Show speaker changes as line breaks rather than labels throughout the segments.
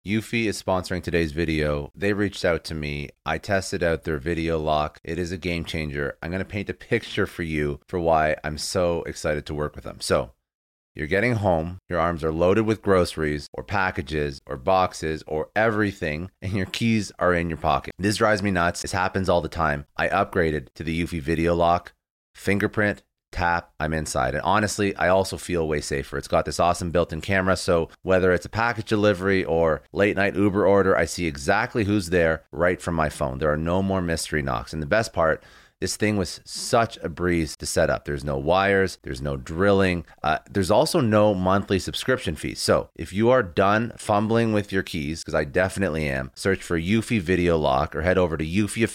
Eufy is sponsoring today's video. They reached out to me. I tested out their video lock. It is a game changer. I'm going to paint a picture for you for why I'm so excited to work with them. So you're getting home, your arms are loaded with groceries or packages or boxes or everything, and your keys are in your pocket. This drives me nuts. This happens all the time. I upgraded to the Eufy video lock, fingerprint, tap, I'm inside. And honestly, I also feel way safer. It's got this awesome built-in camera, so whether it's a package delivery or late night Uber order, I see exactly who's there right from my phone. There are no more mystery knocks. And the best part, this thing was such a breeze to set up. There's no wires, there's no drilling. There's also no monthly subscription fees. So if you are done fumbling with your keys, because I definitely am, search for Eufy Video Lock or head over to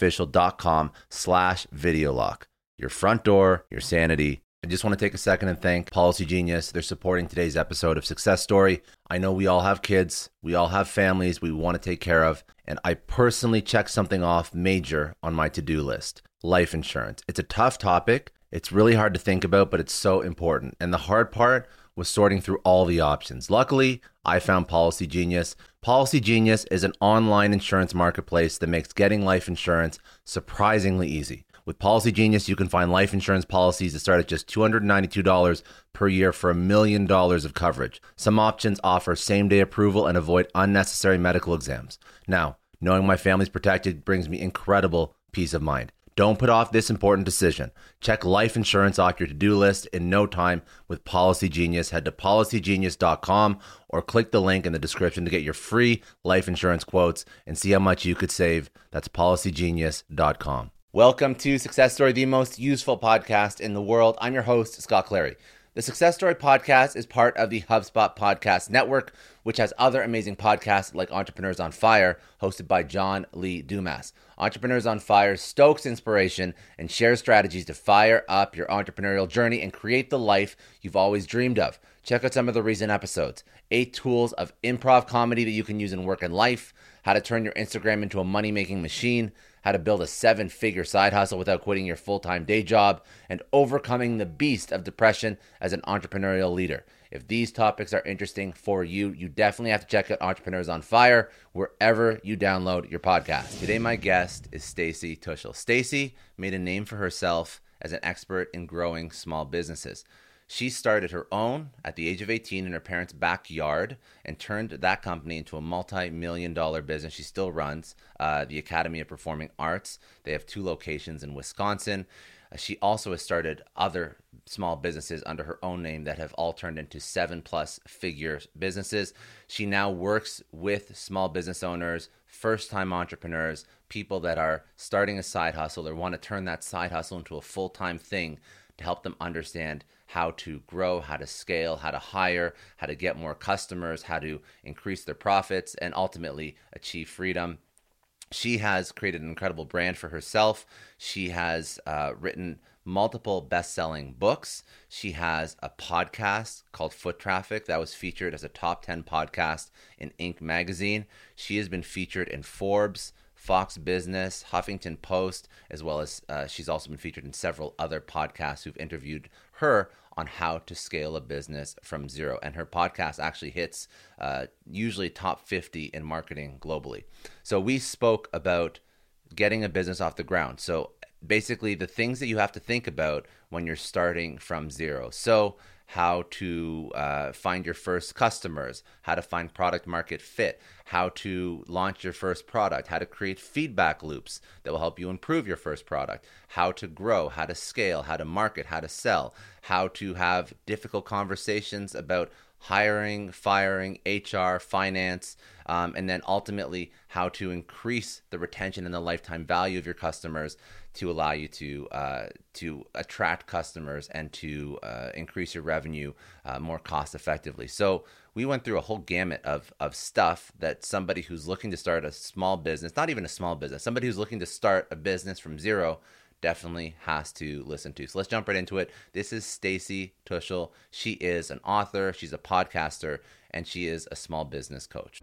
eufyofficial.com/video lock. Your front door, your sanity. I just want to take a second and thank Policy Genius. They're supporting today's episode of Success Story. I know we all have kids. We all have families we want to take care of. And I personally checked something off major on my to-do list. Life insurance. It's a tough topic. It's really hard to think about, but it's so important. And the hard part was sorting through all the options. Luckily, I found Policy Genius. Policy Genius is an online insurance marketplace that makes getting life insurance surprisingly easy. With Policy Genius, you can find life insurance policies that start at just $292 per year for $1 million of coverage. Some options offer same-day approval and avoid unnecessary medical exams. Now, knowing my family's protected brings me incredible peace of mind. Don't put off this important decision. Check life insurance off your to-do list in no time with Policy Genius. Head to policygenius.com or click the link in the description to get your free life insurance quotes and see how much you could save. That's policygenius.com. Welcome to Success Story, the most useful podcast in the world. I'm your host, Scott Clary. The Success Story podcast is part of the HubSpot Podcast Network, which has other amazing podcasts like Entrepreneurs on Fire, hosted by John Lee Dumas. Entrepreneurs on Fire stokes inspiration and shares strategies to fire up your entrepreneurial journey and create the life you've always dreamed of. Check out some of the recent episodes. 8 tools of improv comedy that you can use in work and life, how to turn your Instagram into a money-making machine, how to build a 7-figure side hustle without quitting your full-time day job, and overcoming the beast of depression as an entrepreneurial leader. If these topics are interesting for you, you definitely have to check out Entrepreneurs on Fire wherever you download your podcast. Today, my guest is Stacy Tuschl. Stacy made a name for herself as an expert in growing small businesses. She started her own at the age of 18 in her parents' backyard and turned that company into a multi-million-dollar business. She still runs the Academy of Performing Arts. They have 2 locations in Wisconsin. She also has started other small businesses under her own name that have all turned into 7+ figure businesses. She now works with small business owners, first-time entrepreneurs, people that are starting a side hustle or want to turn that side hustle into a full-time thing to help them understand how to grow, how to scale, how to hire, how to get more customers, how to increase their profits, and ultimately achieve freedom. She has created an incredible brand for herself. She has written multiple best-selling books. She has a podcast called Foot Traffic that was featured as a top 10 podcast in Inc. magazine. She has been featured in Forbes, Fox Business, Huffington Post, as well as she's also been featured in several other podcasts who've interviewed her on how to scale a business from zero. And her podcast actually hits usually top 50 in marketing globally. So we spoke about getting a business off the ground. So basically the things that you have to think about when you're starting from zero. So how to find your first customers, how to find product market fit, how to launch your first product, how to create feedback loops that will help you improve your first product, how to grow, how to scale, how to market, how to sell, how to have difficult conversations about hiring, firing, HR, finance, and then ultimately how to increase the retention and the lifetime value of your customers to allow you to attract customers and to increase your revenue more cost effectively. So we went through a whole gamut of stuff that somebody who's looking to start a small business, not even a small business, somebody who's looking to start a business from zero definitely has to listen to. So let's jump right into it. This is Stacy Tuschl. She is an author, she's a podcaster, and she is a small business coach.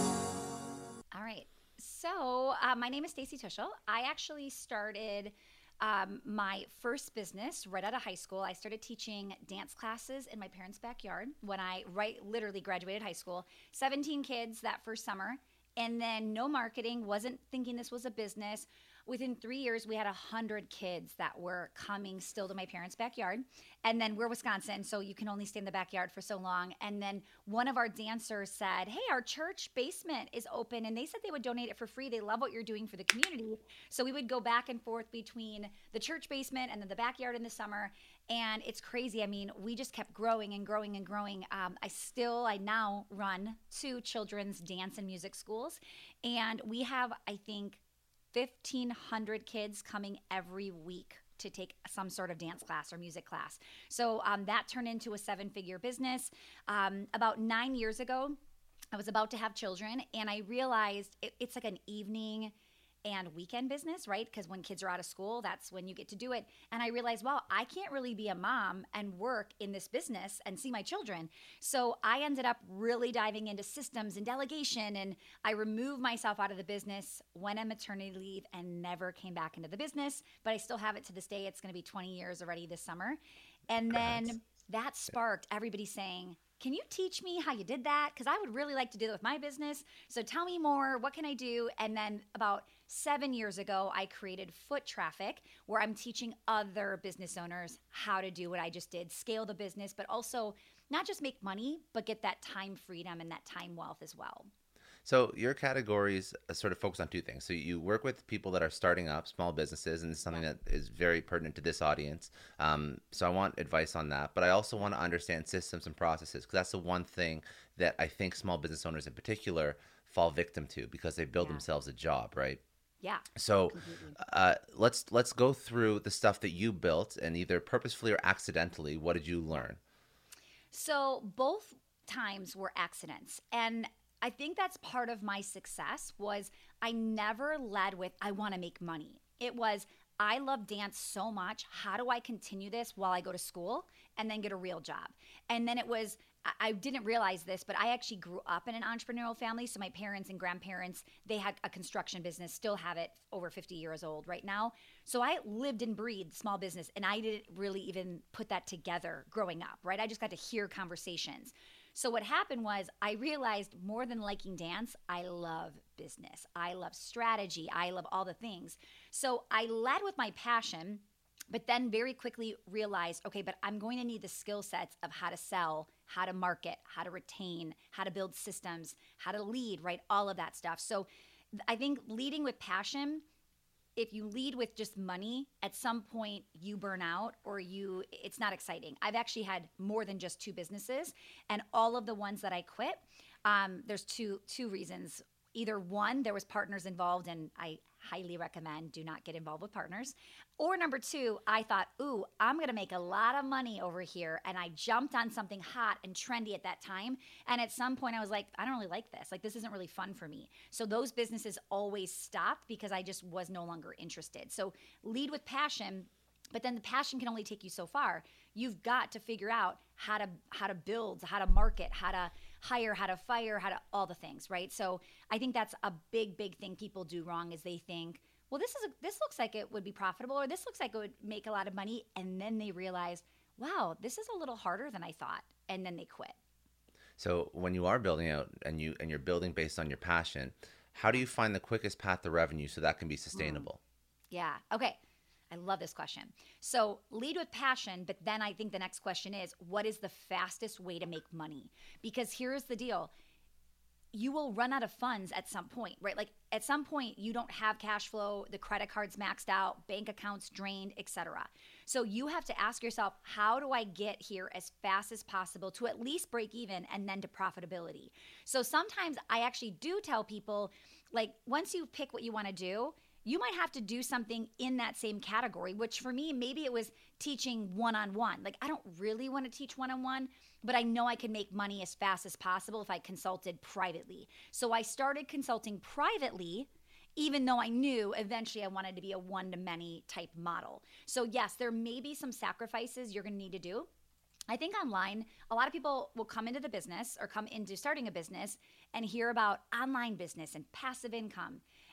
All right. So my name is Stacy Tuschl. I actually started My first business right out of high school, I started teaching dance classes in my parents' backyard when I literally graduated high school. 17 kids that first summer. And then no marketing, wasn't thinking this was a business. Within 3 years, we had 100 kids that were coming still to my parents' backyard. And then we're Wisconsin, so you can only stay in the backyard for so long. And then one of our dancers said, hey, our church basement is open. And they said they would donate it for free. They love what you're doing for the community. So we would go back and forth between the church basement and then the backyard in the summer. And it's crazy. I mean, we just kept growing and growing and growing. I now run 2 children's dance and music schools. And we have, I think, 1,500 kids coming every week to take some sort of dance class or music class. So that turned into a 7-figure business. About 9 years ago, I was about to have children, and I realized it's like an evening and weekend business, right? Because when kids are out of school, that's when you get to do it. And I realized, well, I can't really be a mom and work in this business and see my children. So I ended up really diving into systems and delegation, and I removed myself out of the business, went on maternity leave, and never came back into the business. But I still have it to this day. It's going to be 20 years already this summer. And then that sparked everybody saying, can you teach me how you did that? Because I would really like to do that with my business. So tell me more. What can I do? And then about 7 years ago, I created Foot Traffic, where I'm teaching other business owners how to do what I just did, scale the business, but also not just make money, but get that time freedom and that time wealth as well.
So your categories sort of focus on 2 things. So you work with people that are starting up small businesses, and this is something that is very pertinent to this audience. So I want advice on that, but I also want to understand systems and processes, because that's the one thing that I think small business owners in particular fall victim to, because they build themselves a job, right?
Yeah.
So let's go through the stuff that you built, and either purposefully or accidentally, what did you learn?
So both times were accidents. And I think that's part of my success was I never led with, I want to make money. It was, I love dance so much. How do I continue this while I go to school and then get a real job? And then it was, I didn't realize this, but I actually grew up in an entrepreneurial family. So my parents and grandparents, they had a construction business, still have it, over 50 years old right now. So I lived and breathed small business, and I didn't really even put that together growing up, right? I just got to hear conversations. So what happened was I realized more than liking dance, I love business. I love strategy. I love all the things. So I led with my passion, but then very quickly realized, okay, but I'm going to need the skill sets of how to sell, how to market, how to retain, how to build systems, how to lead, right? All of that stuff. So I think leading with passion, if you lead with just money, at some point you burn out or it's not exciting. I've actually had more than just 2 businesses, and all of the ones that I quit, there's two reasons. Either one, there was partners involved, and I highly recommend do not get involved with partners. Or number 2, I thought, ooh, I'm going to make a lot of money over here. And I jumped on something hot and trendy at that time. And at some point I was like, I don't really like this. Like, this isn't really fun for me. So those businesses always stopped because I just was no longer interested. So lead with passion. But then the passion can only take you so far. You've got to figure out how to build, how to market, how to hire, how to fire, how to all the things, right? So I think that's a big thing people do wrong, is they think, well, this looks like it would be profitable, or this looks like it would make a lot of money, and then they realize, wow, this is a little harder than I thought, and then they quit.
So when you are building out and you're building based on your passion, how do you find the quickest path to revenue so that can be sustainable?
Yeah. Okay. I love this question. So lead with passion, but then I think the next question is, what is the fastest way to make money? Because here's the deal. You will run out of funds at some point, right? Like at some point you don't have cash flow, the credit card's maxed out, bank accounts drained, etc. So you have to ask yourself, how do I get here as fast as possible to at least break even and then to profitability? So sometimes I actually do tell people, like, once you pick what you want to do, you might have to do something in that same category, which for me, maybe it was teaching one-on-one. Like, I don't really want to teach one-on-one, but I know I can make money as fast as possible if I consulted privately. So I started consulting privately, even though I knew eventually I wanted to be a one-to-many type model. So yes, there may be some sacrifices you're going to need to do. I think online, a lot of people will come into the business or come into starting a business and hear about online business and passive income.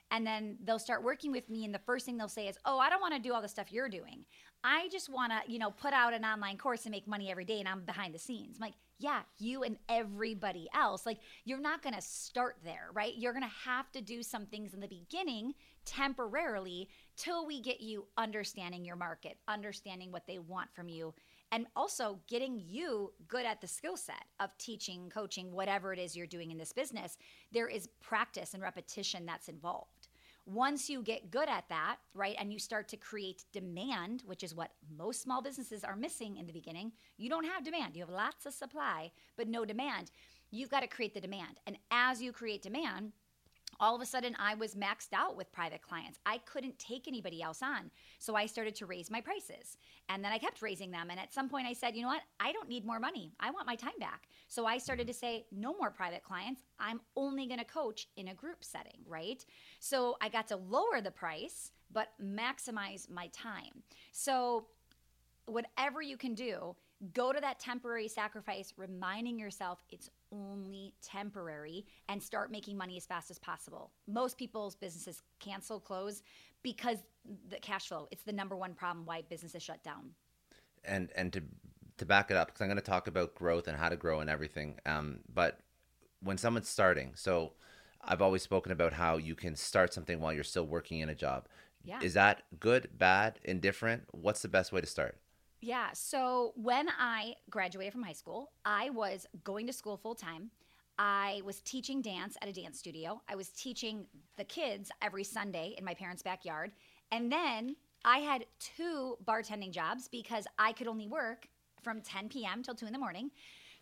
And then they'll start working with me, and the first thing they'll say is, oh, I don't want to do all the stuff you're doing. I just want to, put out an online course and make money every day, and I'm behind the scenes. I'm like, yeah, you and everybody else. Like, you're not going to start there, right? You're going to have to do some things in the beginning temporarily till we get you understanding your market, understanding what they want from you, and also getting you good at the skill set of teaching, coaching, whatever it is you're doing in this business. There is practice and repetition that's involved. Once you get good at that, right, and you start to create demand, which is what most small businesses are missing in the beginning, you don't have demand. You have lots of supply, but no demand. You've got to create the demand. And as you create demand, all of a sudden I was maxed out with private clients. I couldn't take anybody else on. So I started to raise my prices. And then I kept raising them. And at some point I said, you know what? I don't need more money. I want my time back. So I started to say, no more private clients. I'm only going to coach in a group setting, right? So I got to lower the price, but maximize my time. So whatever you can do, go to that temporary sacrifice, reminding yourself it's only temporary, and start making money as fast as possible. Most people's businesses cancel, close because the cash flow, it's the number one problem why businesses shut down.
And to back it up, because I'm going to talk about growth and how to grow and everything. But when someone's starting, so I've always spoken about how you can start something while you're still working in a job.
Yeah.
Is that good, bad, indifferent? What's the best way to start?
Yeah. So when I graduated from high school, I was going to school full time. I was teaching dance at a dance studio. I was teaching the kids every Sunday in my parents' backyard. And then I had 2 bartending jobs because I could only work from 10 p.m. till 2 in the morning.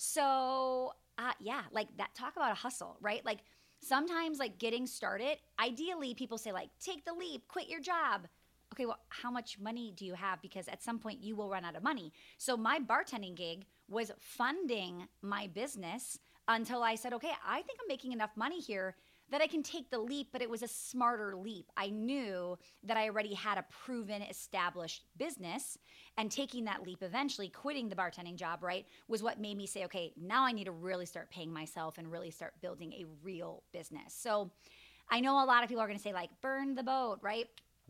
So yeah, like that, talk about a hustle, right? Like sometimes like getting started, ideally people say like, take the leap, quit your job. Okay, well, how much money do you have? Because at some point you will run out of money. So my bartending gig was funding my business until I said, okay, I think I'm making enough money here that I can take the leap, but it was a smarter leap. I knew that I already had a proven, established business, and taking that leap eventually, quitting the bartending job, right, was what made me say, okay, now I need to really start paying myself and really start building a real business. So I know a lot of people are going to say like, burn the boat, right?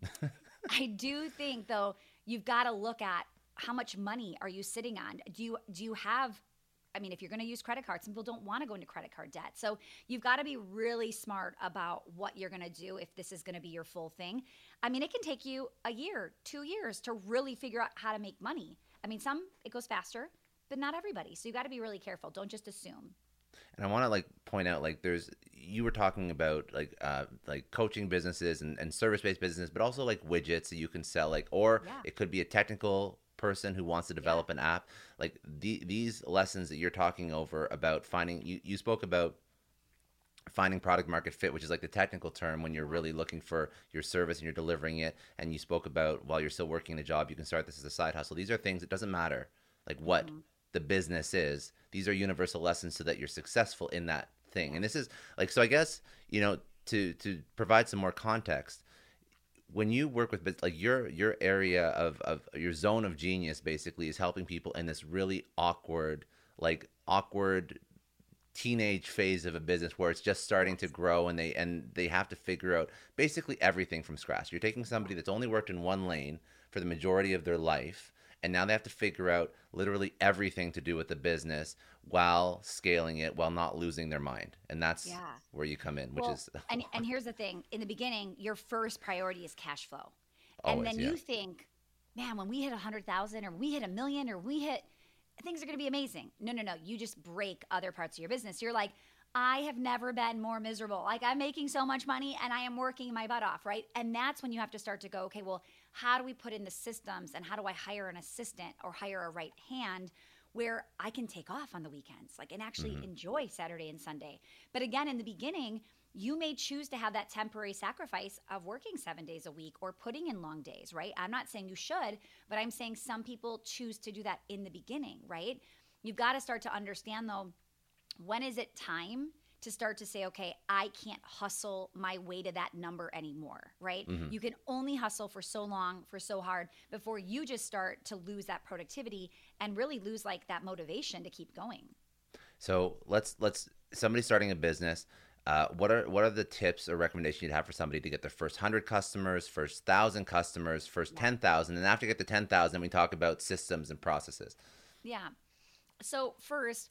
I do think, though, you've got to look at how much money are you sitting on? Do you have, I mean, if you're going to use credit cards, some people don't want to go into credit card debt. So you've got to be really smart about what you're going to do if this is going to be your full thing. I mean, it can take you a year, 2 years to really figure out how to make money. I mean, it goes faster, but not everybody. So you got to be really careful. Don't just assume.
And I want to like point out, like you were talking about like coaching businesses and service-based business, but also like widgets that you can sell, like, or it could be a technical person who wants to develop an app. Like these lessons that you're talking over about finding, you spoke about finding product market fit, which is like the technical term when you're really looking for your service and you're delivering it. And you spoke about while you're still working a job, you can start this as a side hustle. These are things, it doesn't matter like what the business is. These are universal lessons so that you're successful in that thing. And this is like, so I guess, to provide some more context, when you work with like your area of your zone of genius basically is helping people in this really awkward teenage phase of a business where it's just starting to grow and they have to figure out basically everything from scratch. You're taking somebody that's only worked in one lane for the majority of their life, and now they have to figure out literally everything to do with the business while scaling it, while not losing their mind. And that's where you come in, which is...
And here's the thing. In the beginning, your first priority is cash flow.
Always,
and then you think, man, when we hit 100,000 or we hit 1 million or we hit... things are going to be amazing. No. You just break other parts of your business. You're like, I have never been more miserable. Like, I'm making so much money and I am working my butt off, right? And that's when you have to start to go, okay, well, how do we put in the systems and how do I hire an assistant or hire a right hand where I can take off on the weekends, like, and actually enjoy Saturday and Sunday. But again, in the beginning, you may choose to have that temporary sacrifice of working 7 days a week or putting in long days, right? I'm not saying you should, but I'm saying some people choose to do that in the beginning, right? You've got to start to understand, though, when is it time to start to say, okay, I can't hustle my way to that number anymore, right? You can only hustle for so long, for so hard, before you just start to lose that productivity and really lose like that motivation to keep going.
So let's somebody starting a business, What are the tips or recommendations you'd have for somebody to get their first 100 customers, first 1,000 customers, first 10,000, and after you get to 10,000, we talk about systems and processes.
Yeah. So first,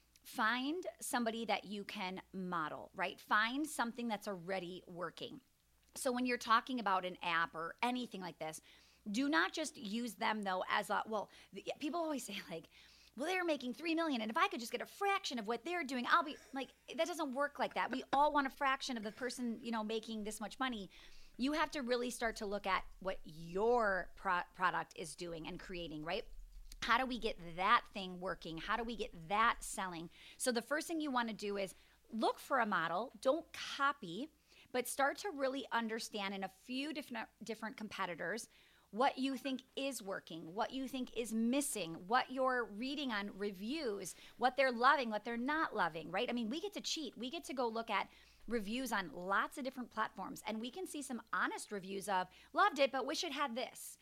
find somebody that you can model, right? Find something that's already working. So when you're talking about an app or anything like this, do not just use them though as a, well, people always say like, well, they're making 3 million, and if I could just get a fraction of what they're doing, I'll be like, that doesn't work like that. We all want a fraction of the person, making this much money. You have to really start to look at what your product is doing and creating, right? How do we get that thing working? How do we get that selling? So the first thing you want to do is look for a model. Don't copy, but start to really understand in a few different competitors what you think is working, what you think is missing, what you're reading on reviews, what they're loving, what they're not loving, right? I mean, we get to cheat. We get to go look at reviews on lots of different platforms, and we can see some honest reviews of loved it, but wish it had this,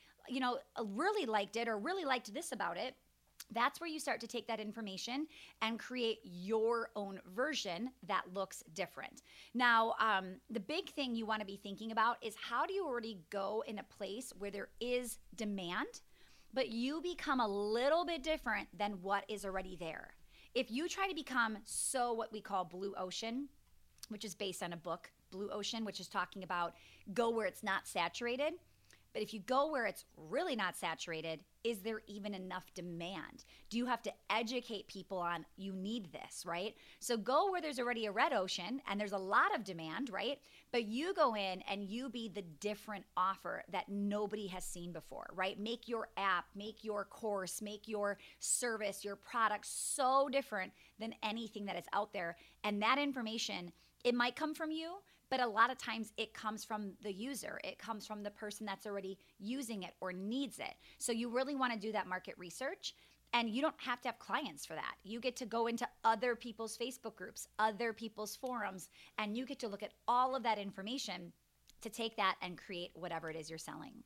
really liked it or really liked this about it. That's where you start to take that information and create your own version that looks different. Now, the big thing you want to be thinking about is how do you already go in a place where there is demand, but you become a little bit different than what is already there. If you try to become what we call blue ocean, which is based on a book, Blue Ocean, which is talking about go where it's not saturated. But if you go where it's really not saturated, is there even enough demand? Do you have to educate people on you need this, right? So go where there's already a red ocean and there's a lot of demand, right? But you go in and you be the different offer that nobody has seen before, right? Make your app, make your course, make your service, your product so different than anything that is out there. And that information, it might come from you, but a lot of times it comes from the user. It comes from the person that's already using it or needs it. So you really want to do that market research, and you don't have to have clients for that. You get to go into other people's Facebook groups, other people's forums, and you get to look at all of that information to take that and create whatever it is you're selling.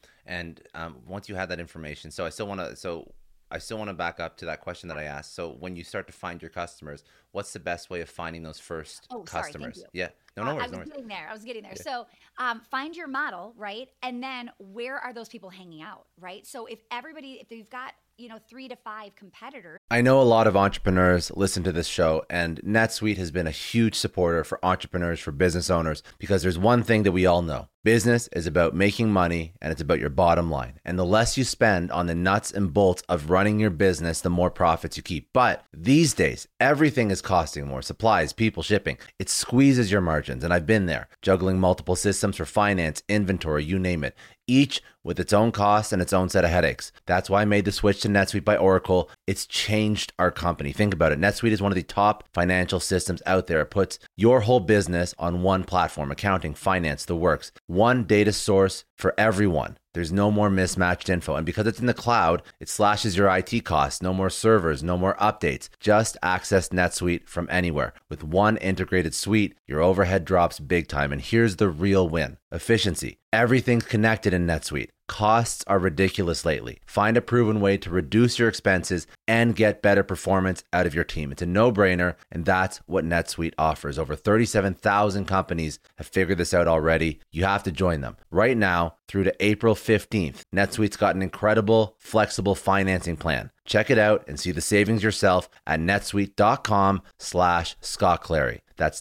And once you have that information, I still want to back up to that question that I asked. So when you start to find your customers, what's the best way of finding those first customers?
Sorry, thank you.
Yeah. No worries.
I was getting there.
Yeah.
So find your model, right? And then where are those people hanging out, right? So if you've got 3 to 5 competitors.
I know a lot of entrepreneurs listen to this show, and NetSuite has been a huge supporter for entrepreneurs, for business owners, because there's one thing that we all know. Business is about making money, and it's about your bottom line. And the less you spend on the nuts and bolts of running your business, the more profits you keep. But these days, everything is costing more. Supplies, people, shipping. It squeezes your margins, and I've been there, juggling multiple systems for finance, inventory, you name it, each with its own costs and its own set of headaches. That's why I made the switch to NetSuite by Oracle. It's changed our company. Think about it. NetSuite is one of the top financial systems out there. It puts your whole business on one platform, accounting, finance, the works. One data source for everyone. There's no more mismatched info. And because it's in the cloud, it slashes your IT costs. No more servers, no more updates. Just access NetSuite from anywhere. With one integrated suite, your overhead drops big time. And here's the real win. Efficiency. Everything's connected in NetSuite. Costs are ridiculous lately. Find a proven way to reduce your expenses and get better performance out of your team. It's a no-brainer, and that's what NetSuite offers. Over 37,000 companies have figured this out already. You have to join them. Right now, through to April 15th, NetSuite's got an incredible, flexible financing plan. Check it out and see the savings yourself at netsuite.com/Scott Clary. That's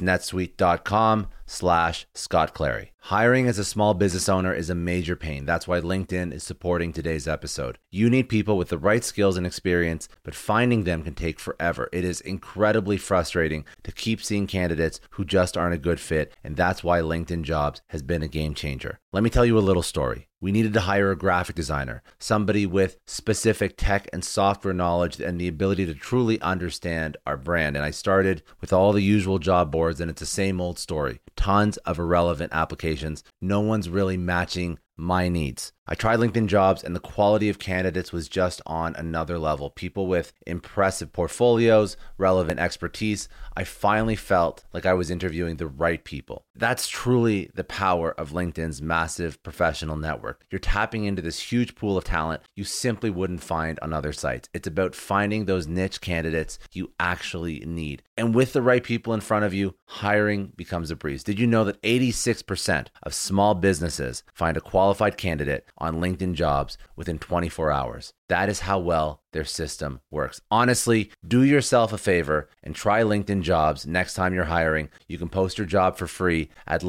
netsuite.com/Scott Clary. Hiring as a small business owner is a major pain. That's why LinkedIn is supporting today's episode. You need people with the right skills and experience, but finding them can take forever. It is incredibly frustrating to keep seeing candidates who just aren't a good fit, and that's why LinkedIn Jobs has been a game changer. Let me tell you a little story. We needed to hire a graphic designer, somebody with specific tech and software knowledge and the ability to truly understand our brand. And I started with all the usual job boards, and it's the same old story. Tons of irrelevant applications. No one's really matching my needs. I tried LinkedIn Jobs and the quality of candidates was just on another level. People with impressive portfolios, relevant expertise. I finally felt like I was interviewing the right people. That's truly the power of LinkedIn's massive professional network. You're tapping into this huge pool of talent you simply wouldn't find on other sites. It's about finding those niche candidates you actually need. And with the right people in front of you, hiring becomes a breeze. Did you know that 86% of small businesses find a qualified candidate on LinkedIn Jobs within 24 hours? That is how well their system works. Honestly, do yourself a favor and try LinkedIn Jobs next time you're hiring. You can post your job for free at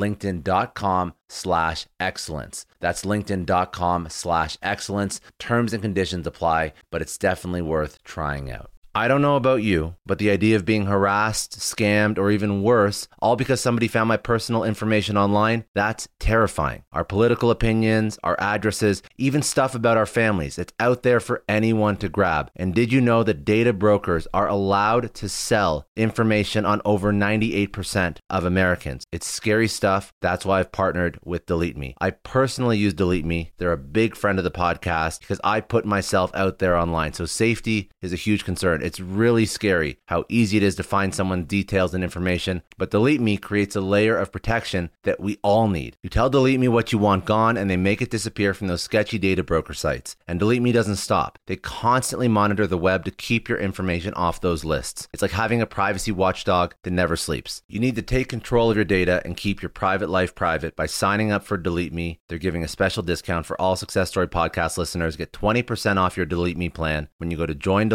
linkedin.com/excellence. That's linkedin.com/excellence. Terms and conditions apply, but it's definitely worth trying out. I don't know about you, but the idea of being harassed, scammed, or even worse, all because somebody found my personal information online, that's terrifying. Our political opinions, our addresses, even stuff about our families, it's out there for anyone to grab. And did you know that data brokers are allowed to sell information on over 98% of Americans? It's scary stuff. That's why I've partnered with Delete Me. I personally use Delete Me. They're a big friend of the podcast because I put myself out there online. So safety is a huge concern. It's really scary how easy it is to find someone's details and information, but Delete Me creates a layer of protection that we all need. You tell Delete Me what you want gone, and they make it disappear from those sketchy data broker sites. And Delete Me doesn't stop. They constantly monitor the web to keep your information off those lists. It's like having a privacy watchdog that never sleeps. You need to take control of your data and keep your private life private by signing up for Delete Me. They're giving a special discount for all Success Story podcast listeners. Get 20% off your Delete Me plan when you go to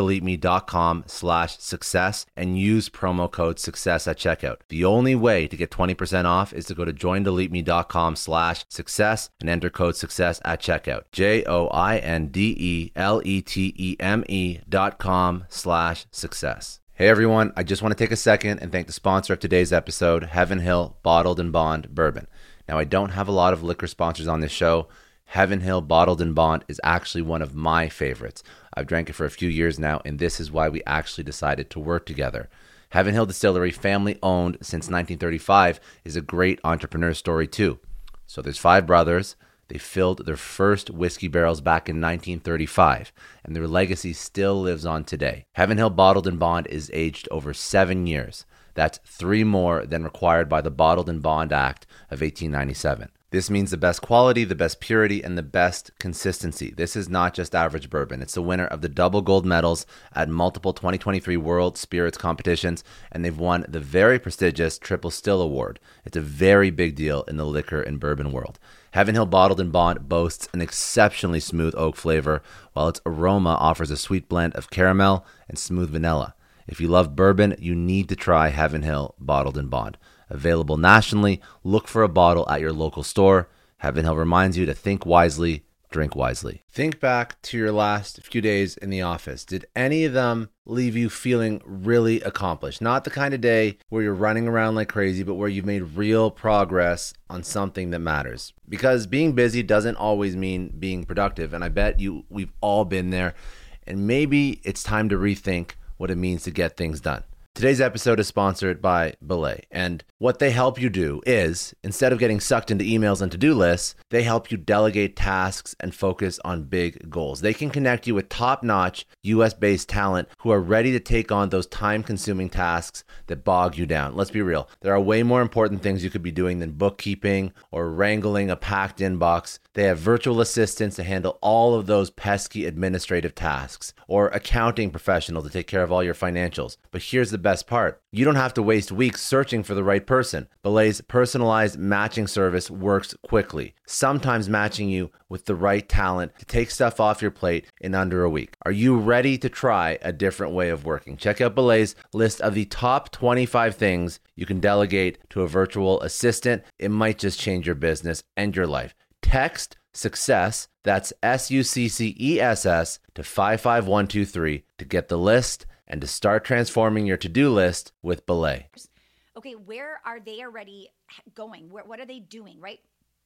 joindeleteme.com/success and use promo code success at checkout. The only way to get 20% off is to go to joindeleteme.com/success and enter code success at checkout. joindeleteme.com/success. Hey everyone, I just want to take a second and thank the sponsor of today's episode, Heaven Hill Bottled and Bond Bourbon. Now, I don't have a lot of liquor sponsors on this show. Heaven Hill Bottled and Bond is actually one of my favorites. I've drank it for a few years now, and this is why we actually decided to work together. Heaven Hill Distillery, family owned since 1935, is a great entrepreneur story too. So there's 5 brothers. They filled their first whiskey barrels back in 1935, and their legacy still lives on today. Heaven Hill Bottled and Bond is aged over 7 years. That's 3 more than required by the Bottled and Bond Act of 1897. This means the best quality, the best purity, and the best consistency. This is not just average bourbon. It's the winner of the double gold medals at multiple 2023 World Spirits competitions, and they've won the very prestigious Triple Still Award. It's a very big deal in the liquor and bourbon world. Heaven Hill Bottled and Bond boasts an exceptionally smooth oak flavor, while its aroma offers a sweet blend of caramel and smooth vanilla. If you love bourbon, you need to try Heaven Hill Bottled and Bond. Available nationally, look for a bottle at your local store. Heaven Hill reminds you to think wisely, drink wisely. Think back to your last few days in the office. Did any of them leave you feeling really accomplished? Not the kind of day where you're running around like crazy, but where you've made real progress on something that matters. Because being busy doesn't always mean being productive, and I bet we've all been there. And maybe it's time to rethink what it means to get things done. Today's episode is sponsored by Belay, and what they help you do is, instead of getting sucked into emails and to-do lists, they help you delegate tasks and focus on big goals. They can connect you with top-notch US-based talent who are ready to take on those time-consuming tasks that bog you down. Let's be real. There are way more important things you could be doing than bookkeeping or wrangling a packed inbox. They have virtual assistants to handle all of those pesky administrative tasks, or accounting professionals to take care of all your financials. But here's the best part. You don't have to waste weeks searching for the right person. Belay's personalized matching service works quickly, sometimes matching you with the right talent to take stuff off your plate in under a week. Are you ready to try a different way of working? Check out Belay's list of the top 25 things you can delegate to a virtual assistant. It might just change your business and your life. Text SUCCESS, that's SUCCESS, to 55123 to get the list and to start transforming your to-do list with Belay.
Okay, where are they already going? What are they doing, right?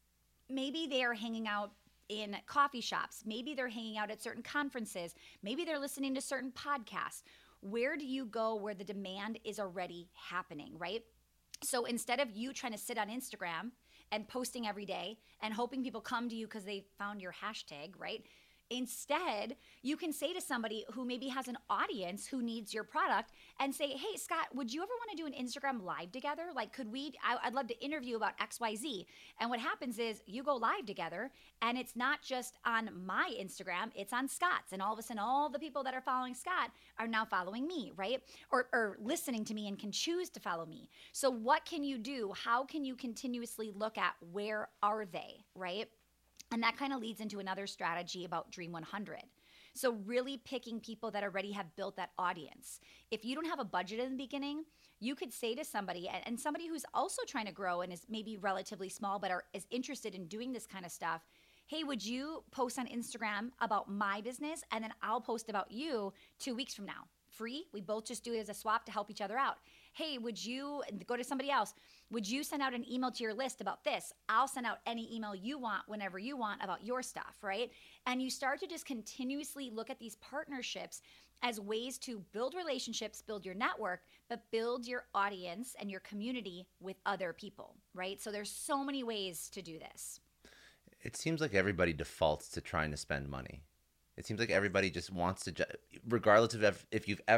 Maybe they are hanging out in coffee shops. Maybe they're hanging out at certain conferences. Maybe they're listening to certain podcasts. Where do you go where the demand is already happening, right? So instead of you trying to sit on Instagram and posting every day and hoping people come to you because they found your hashtag, right? Instead, you can say to somebody who maybe has an audience who needs your product and say, hey, Scott, would you ever want to do an Instagram live together? Like, I'd love to interview about XYZ. And what happens is you go live together and it's not just on my Instagram, it's on Scott's. And all of a sudden, all the people that are following Scott are now following me, right? Or listening to me and can choose to follow me. So what can you do? How can you continuously look at where are they, right? And that kind of leads into another strategy about Dream 100. So really picking people that already have built that audience. If you don't have a budget in the beginning, you could say to somebody, and somebody who's also trying to grow and is maybe relatively small but is interested in doing this kind of stuff, hey, would you post on Instagram about my business? And then I'll post about you 2 weeks from now. Free. We both just do it as a swap to help each other out. Hey, would you go to somebody else? Would you send out an email to your list about this? I'll send out any email you want whenever you want about your stuff, right? And you start to just continuously look at these partnerships as ways to build relationships, build your network, but build your audience and your community with other people, right? So there's so many ways to do this.
It seems like everybody defaults to trying to spend money. It seems like everybody just wants to, regardless of if you've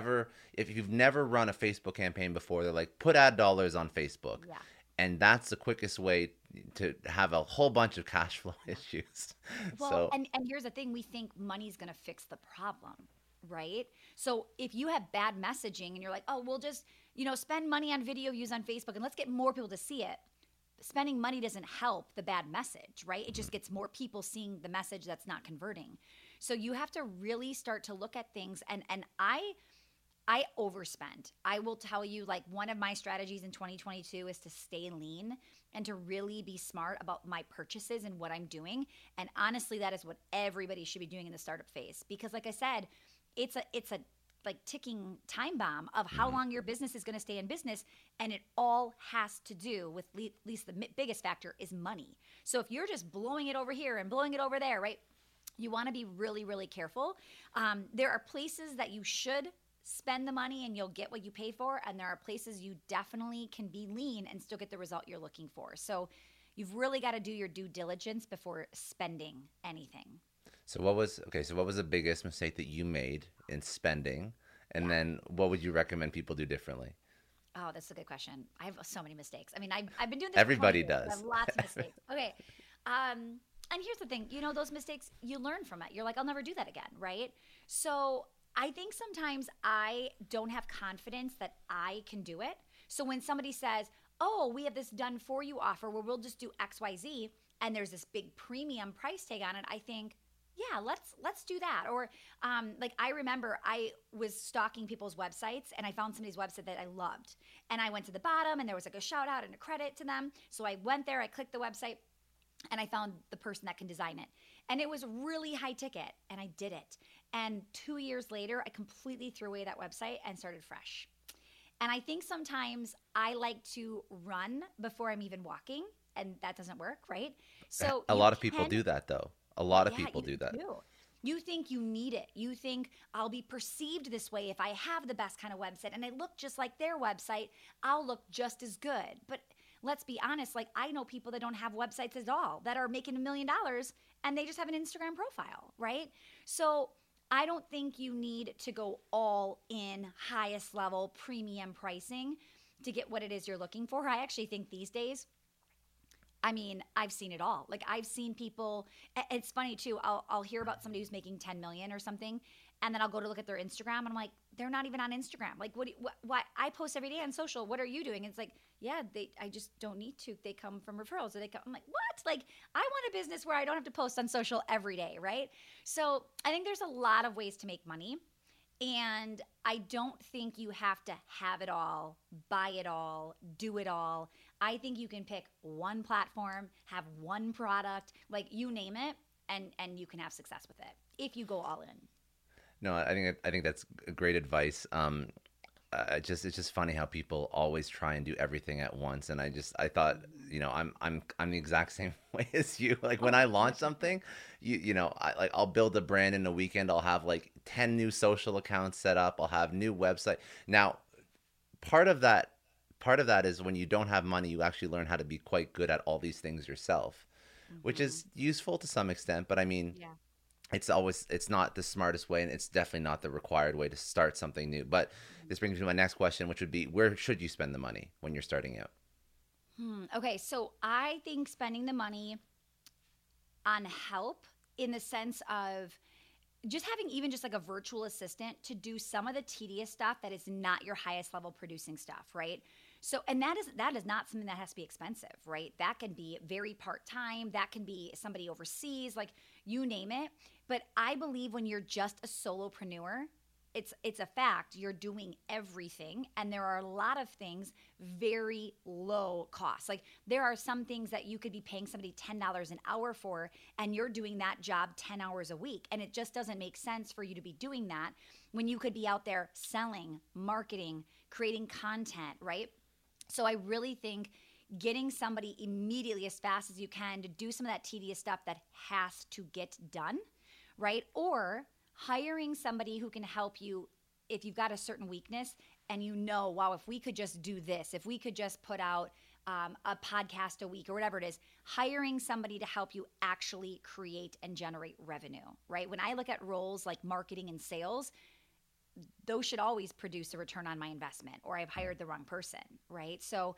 never run a Facebook campaign before, they're like, put ad dollars on Facebook.
Yeah.
And that's the quickest way to have a whole bunch of cash flow issues.
Well, and here's the thing, we think money's going to fix the problem, right? So if you have bad messaging and you're like, oh, we'll just, spend money on video views on Facebook and let's get more people to see it. Spending money doesn't help the bad message, right? It just gets more people seeing the message that's not converting. So you have to really start to look at things. And I overspend. I will tell you, like, one of my strategies in 2022 is to stay lean and to really be smart about my purchases and what I'm doing. And honestly, that is what everybody should be doing in the startup phase. Because like I said, it's a like ticking time bomb of how long your business is going to stay in business. And it all has to do with, at least the biggest factor is money. So if you're just blowing it over here and blowing it over there, right? You want to be really, really careful. There are places that you should spend the money and you'll get what you pay for. And there are places you definitely can be lean and still get the result you're looking for. So you've really got to do your due diligence before spending anything.
So what was the biggest mistake that you made in spending? And then what would you recommend people do differently?
Oh, that's a good question. I have so many mistakes. I mean, I've been doing this
Everybody
for 20 years.
does.
I have lots of mistakes. Okay. And here's the thing, those mistakes, you learn from it. You're like, I'll never do that again, right? So I think sometimes I don't have confidence that I can do it. So when somebody says, oh, we have this done for you offer where we'll just do XYZ, and there's this big premium price tag on it, I think, yeah, let's do that. Or like I remember I was stalking people's websites and I found somebody's website that I loved. And I went to the bottom and there was like a shout out and a credit to them. So I went there, I clicked the website, and I found the person that can design it. And it was really high ticket, and I did it. And 2 years later, I completely threw away that website and started fresh. And I think sometimes I like to run before I'm even walking, and that doesn't work, right? So
a lot of people do that, though. A lot of people do that.
You think you need it. You think I'll be perceived this way if I have the best kind of website and I look just like their website, I'll look just as good. But let's be honest, like I know people that don't have websites at all that are making $1 million and they just have an Instagram profile, right? So I don't think you need to go all in highest level premium pricing to get what it is you're looking for. I actually think these days, I mean, I've seen it all. Like I've seen people, it's funny too, I'll hear about somebody who's making 10 million or something, and then I'll go to look at their Instagram and I'm like, they're not even on Instagram. Like what I post every day on social. What are you doing? And it's like, yeah, I just don't need to. They come from referrals. Or I'm like, what? Like I want a business where I don't have to post on social every day, right? So I think there's a lot of ways to make money. And I don't think you have to have it all, buy it all, do it all. I think you can pick one platform, have one product, like you name it, and you can have success with it if you go all in.
No, I think that's great advice. It's just funny how people always try and do everything at once, and I thought, I'm the exact same way as you. Like when I launch something, I'll build a brand in a weekend. I'll have like 10 new social accounts set up. I'll have new website. Now, part of that part of that is when you don't have money, you actually learn how to be quite good at all these things yourself, which
Hmm.
is useful to some extent. But I mean,
Yeah.
it's not the smartest way, and it's definitely not the required way to start something new. But this brings me to my next question, which would be, where should you spend the money when you're starting out?
Okay, so I think spending the money on help in the sense of just having even just like a virtual assistant to do some of the tedious stuff that is not your highest level producing stuff, right? So, and that is not something that has to be expensive, right? That can be very part-time, that can be somebody overseas, like you name it. But I believe when you're just a solopreneur, it's a fact you're doing everything, and there are a lot of things very low cost. Like there are some things that you could be paying somebody $10 an hour for, and you're doing that job 10 hours a week, and it just doesn't make sense for you to be doing that when you could be out there selling, marketing, creating content, right? So I really think getting somebody immediately as fast as you can to do some of that tedious stuff that has to get done, right? Or hiring somebody who can help you if you've got a certain weakness and you know, wow, if we could just do this, if we could just put out a podcast a week or whatever it is, hiring somebody to help you actually create and generate revenue, right? When I look at roles like marketing and sales, those should always produce a return on my investment, or I've hired the wrong person, right? So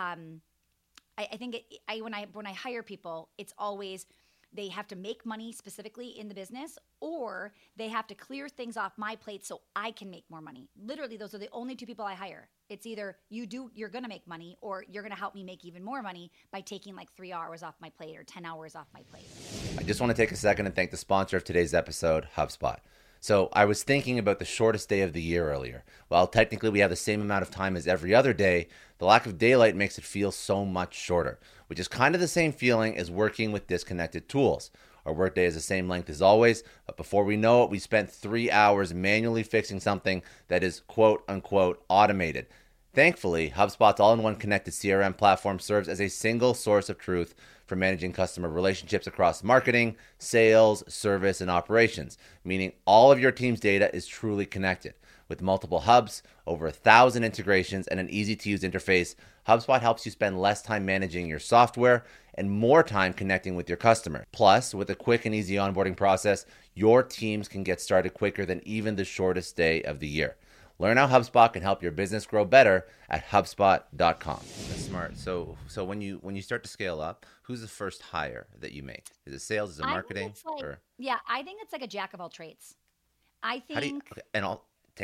I think when I hire people, it's always they have to make money specifically in the business, or they have to clear things off my plate so I can make more money. Literally, those are the only two people I hire. It's either you're gonna make money, or you're gonna help me make even more money by taking like 3 hours off my plate or 10 hours off my plate.
I just want to take a second and thank the sponsor of today's episode, HubSpot. So I was thinking about the shortest day of the year earlier. While technically we have the same amount of time as every other day, the lack of daylight makes it feel so much shorter, which is kind of the same feeling as working with disconnected tools. Our workday is the same length as always, but before we know it, we spent 3 hours manually fixing something that is quote unquote automated. Thankfully, HubSpot's all-in-one connected CRM platform serves as a single source of truth for managing customer relationships across marketing, sales, service, and operations, meaning all of your team's data is truly connected. With multiple hubs, over 1,000 integrations, and an easy-to-use interface, HubSpot helps you spend less time managing your software and more time connecting with your customer. Plus, with a quick and easy onboarding process, your teams can get started quicker than even the shortest day of the year. Learn how HubSpot can help your business grow better at HubSpot.com. That's smart. So when you start to scale up, who's the first hire that you make? Is it sales? Is it
I think
marketing?
it's like,
Or
yeah, I think it's like a jack of all trades. I
how do you?
think,
Okay, and I'll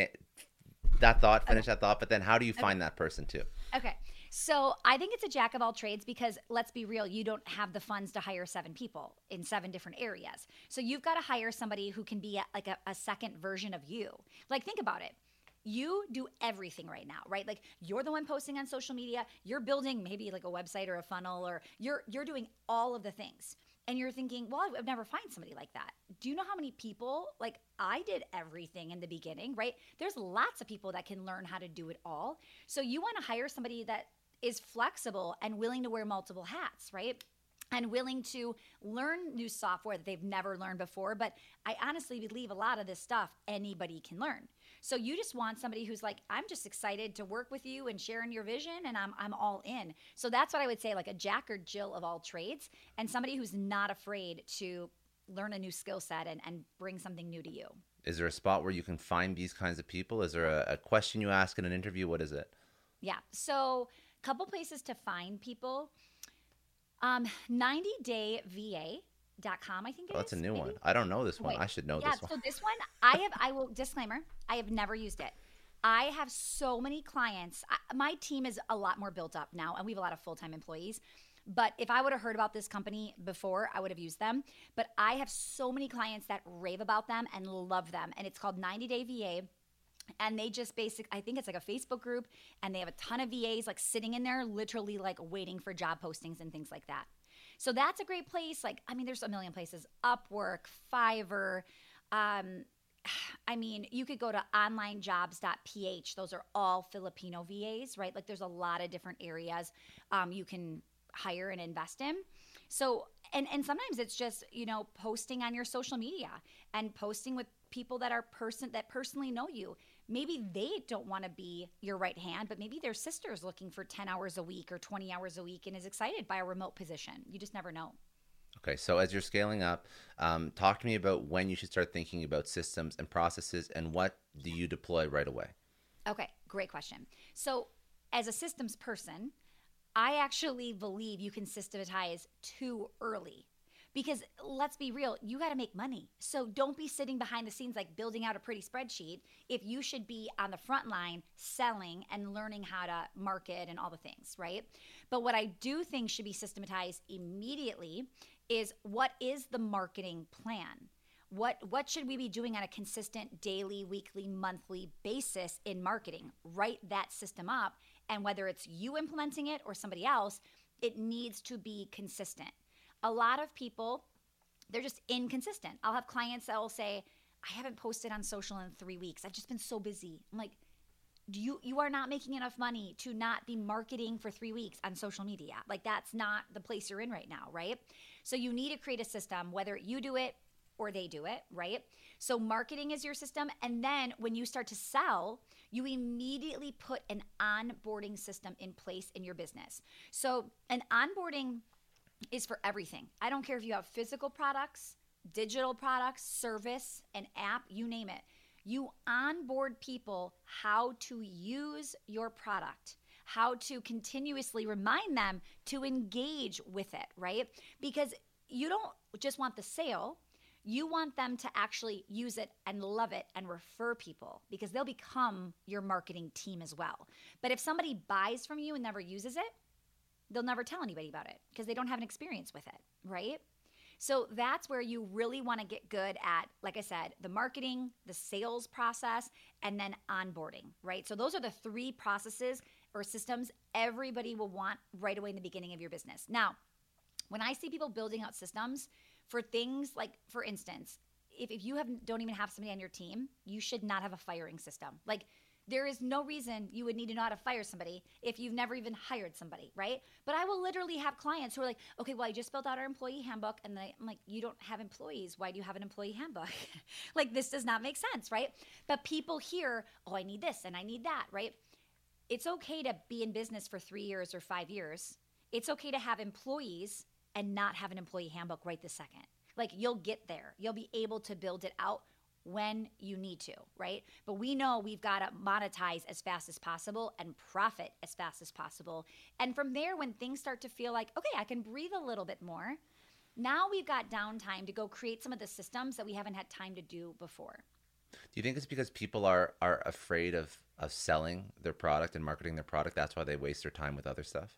that thought.
okay,
Finish that thought. But then, how do you
okay.
find that person too?
Okay. So I think it's a jack of all trades because let's be real, you don't have the funds to hire 7 people in 7 different areas. So you've got to hire somebody who can be like a second version of you. Like, think about it. You do everything right now, right? Like you're the one posting on social media, you're building maybe like a website or a funnel, or you're doing all of the things. And you're thinking, well, I would never find somebody like that. Do you know how many people, like I did everything in the beginning, right? There's lots of people that can learn how to do it all. So you want to hire somebody that is flexible and willing to wear multiple hats, right? And willing to learn new software that they've never learned before. But I honestly believe a lot of this stuff anybody can learn. So you just want somebody who's like, I'm just excited to work with you and sharing your vision, and I'm all in. So that's what I would say, like a Jack or Jill of all trades, and somebody who's not afraid to learn a new skill set and bring something new to you.
Is there a spot where you can find these kinds of people? Is there a question you ask in an interview? What is it?
Yeah. So a couple places to find people. 90dayva.com, I think
Oh,
it
that's a
is,
new one.
maybe.
I don't know this one.
Wait,
I should know
yeah.
this one.
So this one, I will disclaimer. I have never used it. I have so many clients. My team is a lot more built up now, and we have a lot of full time employees. But if I would have heard about this company before, I would have used them. But I have so many clients that rave about them and love them, and it's called 90 Day VA. And they just I think it's like a Facebook group, and they have a ton of VAs like sitting in there, literally like waiting for job postings and things like that. So that's a great place. Like, I mean, there's a million places: Upwork, Fiverr. Um, I mean, you could go to onlinejobs.ph. Those are all Filipino VAs, right? Like, there's a lot of different areas you can hire and invest in. So, and sometimes it's just, posting on your social media and posting with people that personally know you. Maybe they don't want to be your right hand, but maybe their sister's looking for 10 hours a week or 20 hours a week and is excited by a remote position. You just never know.
Okay, so as you're scaling up, talk to me about when you should start thinking about systems and processes, and what do you deploy right away?
Okay, great question. So as a systems person, I actually believe you can systematize too early. Because let's be real, you got to make money. So don't be sitting behind the scenes like building out a pretty spreadsheet if you should be on the front line selling and learning how to market and all the things, right? But what I do think should be systematized immediately is, what is the marketing plan? What should we be doing on a consistent daily, weekly, monthly basis in marketing? Write that system up, and whether it's you implementing it or somebody else, it needs to be consistent. A lot of people, they're just inconsistent. I'll have clients that will say, I haven't posted on social in 3 weeks. I've just been so busy. I'm like, you are not making enough money to not be marketing for 3 weeks on social media. Like, that's not the place you're in right now, right? So you need to create a system, whether you do it or they do it, right? So marketing is your system. And then when you start to sell, you immediately put an onboarding system in place in your business. So an onboarding is for everything. I don't care if you have physical products, digital products, service, an app, you name it. You onboard people how to use your product, how to continuously remind them to engage with it, right? Because you don't just want the sale, you want them to actually use it and love it and refer people, because they'll become your marketing team as well. But if somebody buys from you and never uses it, they'll never tell anybody about it because they don't have an experience with it, right? So that's where you really want to get good at, like I said, the marketing, the sales process, and then onboarding, right? So those are the 3 processes or systems everybody will want right away in the beginning of your business. Now, when I see people building out systems for things like, for instance, if you don't even have somebody on your team, you should not have a firing system. Like, there is no reason you would need to know how to fire somebody if you've never even hired somebody, right? But I will literally have clients who are like, okay, well, I just built out our employee handbook. And then I'm like, you don't have employees. Why do you have an employee handbook? Like, this does not make sense, right? But people hear, oh, I need this and I need that, right? It's okay to be in business for 3 years or 5 years. It's okay to have employees and not have an employee handbook right this second. Like, you'll get there. You'll be able to build it out when you need to, right? But we know we've got to monetize as fast as possible and profit as fast as possible. And from there, when things start to feel like, okay, I can breathe a little bit more, now we've got downtime to go create some of the systems that we haven't had time to do before.
Do you think it's because people are afraid of selling their product and marketing their product? That's why they waste their time with other stuff?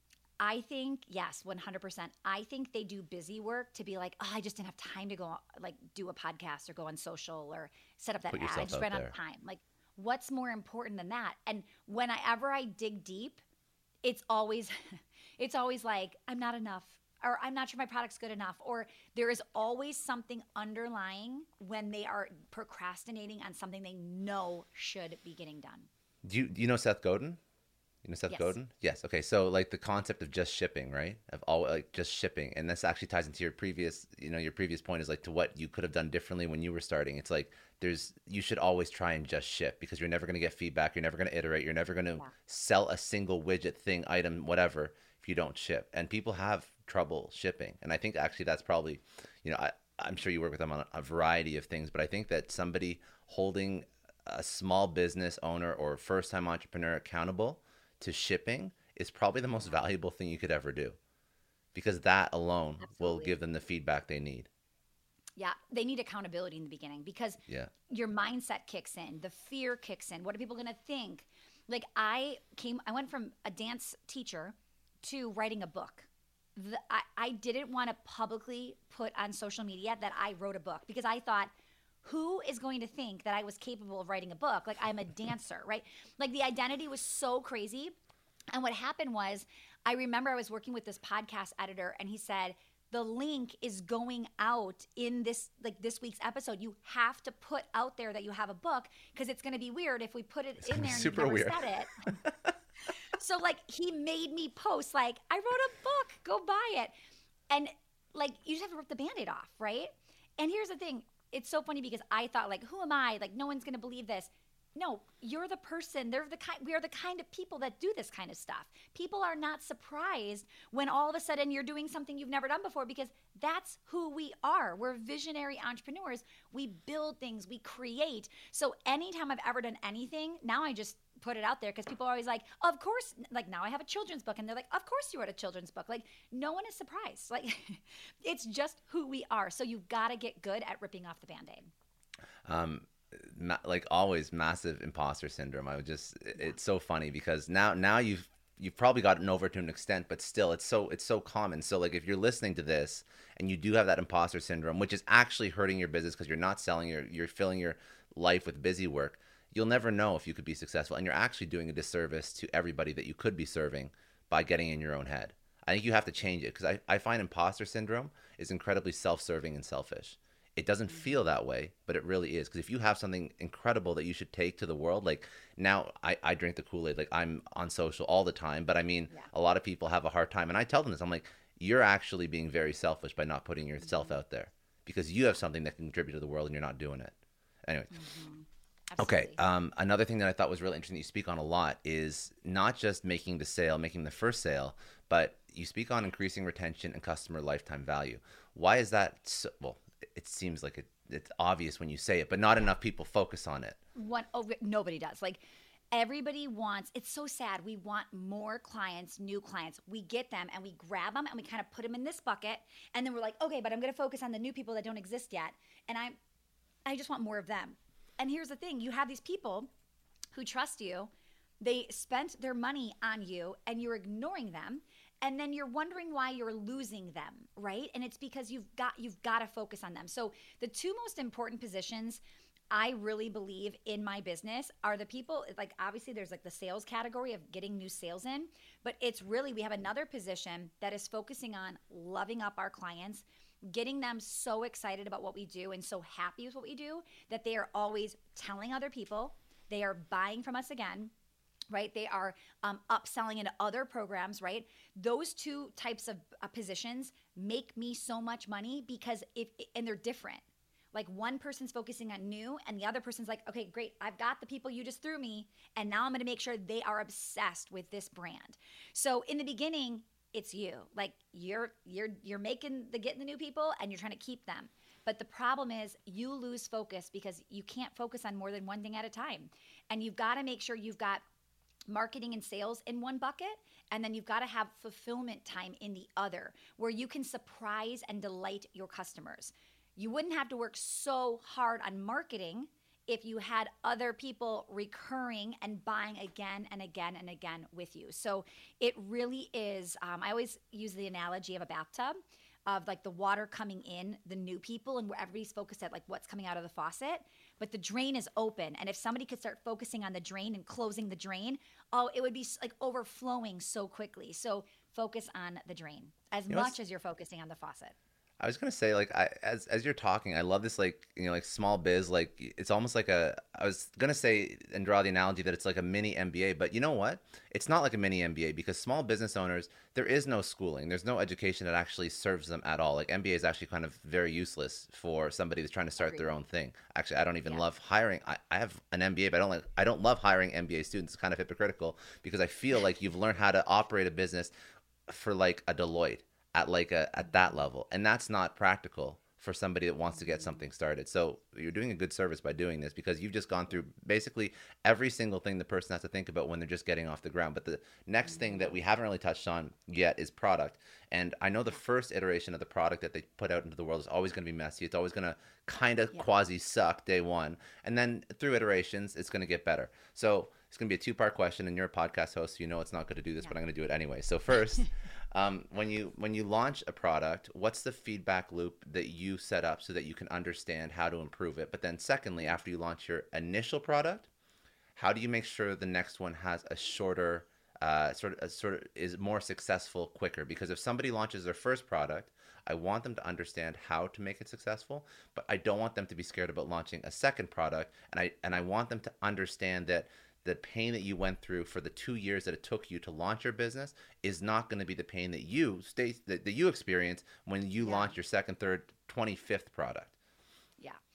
I think, yes, 100%. I think they do busy work to be like, oh, I just didn't have time to go like do a podcast or go on social or set up that ad. I just ran out of time. Like, what's more important than that? And whenever I dig deep, it's always like, I'm not enough, or I'm not sure my product's good enough, or there is always something underlying when they are procrastinating on something they know should be getting done.
Do you know Seth Godin? You know Seth Godin? Yes. Okay. So like the concept of just shipping, right? Of all like just shipping, and this actually ties into your previous point is like to what you could have done differently when you were starting. It's like you should always try and just ship, because you're never going to get feedback. You're never going to iterate. You're never going to sell a single widget, thing, item, whatever, if you don't ship. And people have trouble shipping. And I think actually that's probably, I'm sure you work with them on a variety of things, but I think that somebody holding a small business owner or first-time entrepreneur accountable to shipping is probably the most valuable thing you could ever do, because that alone will give them the feedback they need.
Yeah, they need accountability in the beginning, because your mindset kicks in, the fear kicks in. What are people going to think? Like, I went from a dance teacher to writing a book. I didn't want to publicly put on social media that I wrote a book, because I thought, who is going to think that I was capable of writing a book? Like, I'm a dancer, right? Like, the identity was so crazy. And what happened was, I remember I was working with this podcast editor, and he said, the link is going out in this week's episode. You have to put out there that you have a book, because it's going to be weird if we put it in there and you never said it. So like, he made me post like, I wrote a book, go buy it. And like, you just have to rip the Band-Aid off, right? And here's the thing. it's so funny because I thought like, who am I? Like, no one's going to believe this. No, you're the person. We are the kind of people that do this kind of stuff. People are not surprised when all of a sudden you're doing something you've never done before, because that's who we are. We're visionary entrepreneurs. We build things, we create. So anytime I've ever done anything, now I just put it out there, because people are always like, of course, like now I have a children's book, and they're like, of course you wrote a children's book. Like, no one is surprised. Like, it's just who we are. So you've got to get good at ripping off the Band-Aid.
Like always, massive imposter syndrome. It's so funny because now you've probably gotten over to an extent, but still it's so common. So like if you're listening to this and you do have that imposter syndrome, which is actually hurting your business because you're not selling, you're filling your life with busy work, you'll never know if you could be successful, and you're actually doing a disservice to everybody that you could be serving by getting in your own head. I think you have to change it, because I find imposter syndrome is incredibly self-serving and selfish. It doesn't feel that way, but it really is. Because if you have something incredible that you should take to the world, like now I drink the Kool-Aid, like I'm on social all the time, but I mean, a lot of people have a hard time. And I tell them this, I'm like, you're actually being very selfish by not putting yourself out there, because you have something that can contribute to the world and you're not doing it. Anyway. Okay. Another thing that I thought was really interesting that you speak on a lot is not just making the first sale, but you speak on increasing retention and customer lifetime value. Why is that so, well, it seems like it's obvious when you say it, but not enough people focus on it.
Nobody does. Like, everybody wants, it's so sad. We want more clients, new clients. We get them and we grab them and we kind of put them in this bucket. And then we're like, okay, but I'm going to focus on the new people that don't exist yet. And I just want more of them. And here's the thing. You have these people who trust you. They spent their money on you and you're ignoring them. And then you're wondering why you're losing them, right? And it's because you've got to focus on them. So the two most important positions I really believe in my business are the people, like obviously there's like the sales category of getting new sales in, but it's really, we have another position that is focusing on loving up our clients, getting them so excited about what we do and so happy with what we do that they are always telling other people, they are buying from us again, right? They are upselling into other programs, right? Those two types of positions make me so much money because and they're different. Like one person's focusing on new and the other person's like, okay, great. I've got the people you just threw me. And now I'm going to make sure they are obsessed with this brand. So in the beginning, it's you. Like you're getting the new people and you're trying to keep them. But the problem is you lose focus because you can't focus on more than one thing at a time. And you've got to make sure you've got marketing and sales in one bucket, and then you've got to have fulfillment time in the other, where you can surprise and delight your customers. You wouldn't have to work so hard on marketing if you had other people recurring and buying again and again and again with you. So it really is, I always use the analogy of a bathtub, of like the water coming in, the new people, and where everybody's focused at like what's coming out of the faucet, but the drain is open. And if somebody could start focusing on the drain and closing the drain, it would be like overflowing so quickly. So focus on the drain as much as you're focusing on the faucet.
I was gonna say, like, as you're talking, I love this, like, like small biz, like it's almost like I was gonna say and draw the analogy that it's like a mini MBA, but you know what? It's not like a mini MBA, because small business owners, there is no schooling, there's no education that actually serves them at all. Like MBA is actually kind of very useless for somebody that's trying to start their own thing. Actually, I don't even love hiring. I have an MBA, but I don't love hiring MBA students. It's kind of hypocritical, because I feel like you've learned how to operate a business for like a Deloitte. At that level, and that's not practical for somebody that wants to get something started. So you're doing a good service by doing this, because you've just gone through basically every single thing the person has to think about when they're just getting off the ground. But the next thing that we haven't really touched on yet is product. And I know the first iteration of the product that they put out into the world is always going to be messy. It's always going to kind of quasi suck day one, and then through iterations it's going to get better. So it's going to be a two-part question, and you're a podcast host, so you know it's not good to do this, but I'm going to do it anyway. So first, when you launch a product, what's the feedback loop that you set up so that you can understand how to improve it? But then secondly, after you launch your initial product, how do you make sure the next one has a shorter, sort of is more successful quicker? Because if somebody launches their first product, I want them to understand how to make it successful, but I don't want them to be scared about launching a second product. And I want them to understand that the pain that you went through for the 2 years that it took you to launch your business is not going to be the pain that you experience when you launch your second, third, 25th product.
Yeah.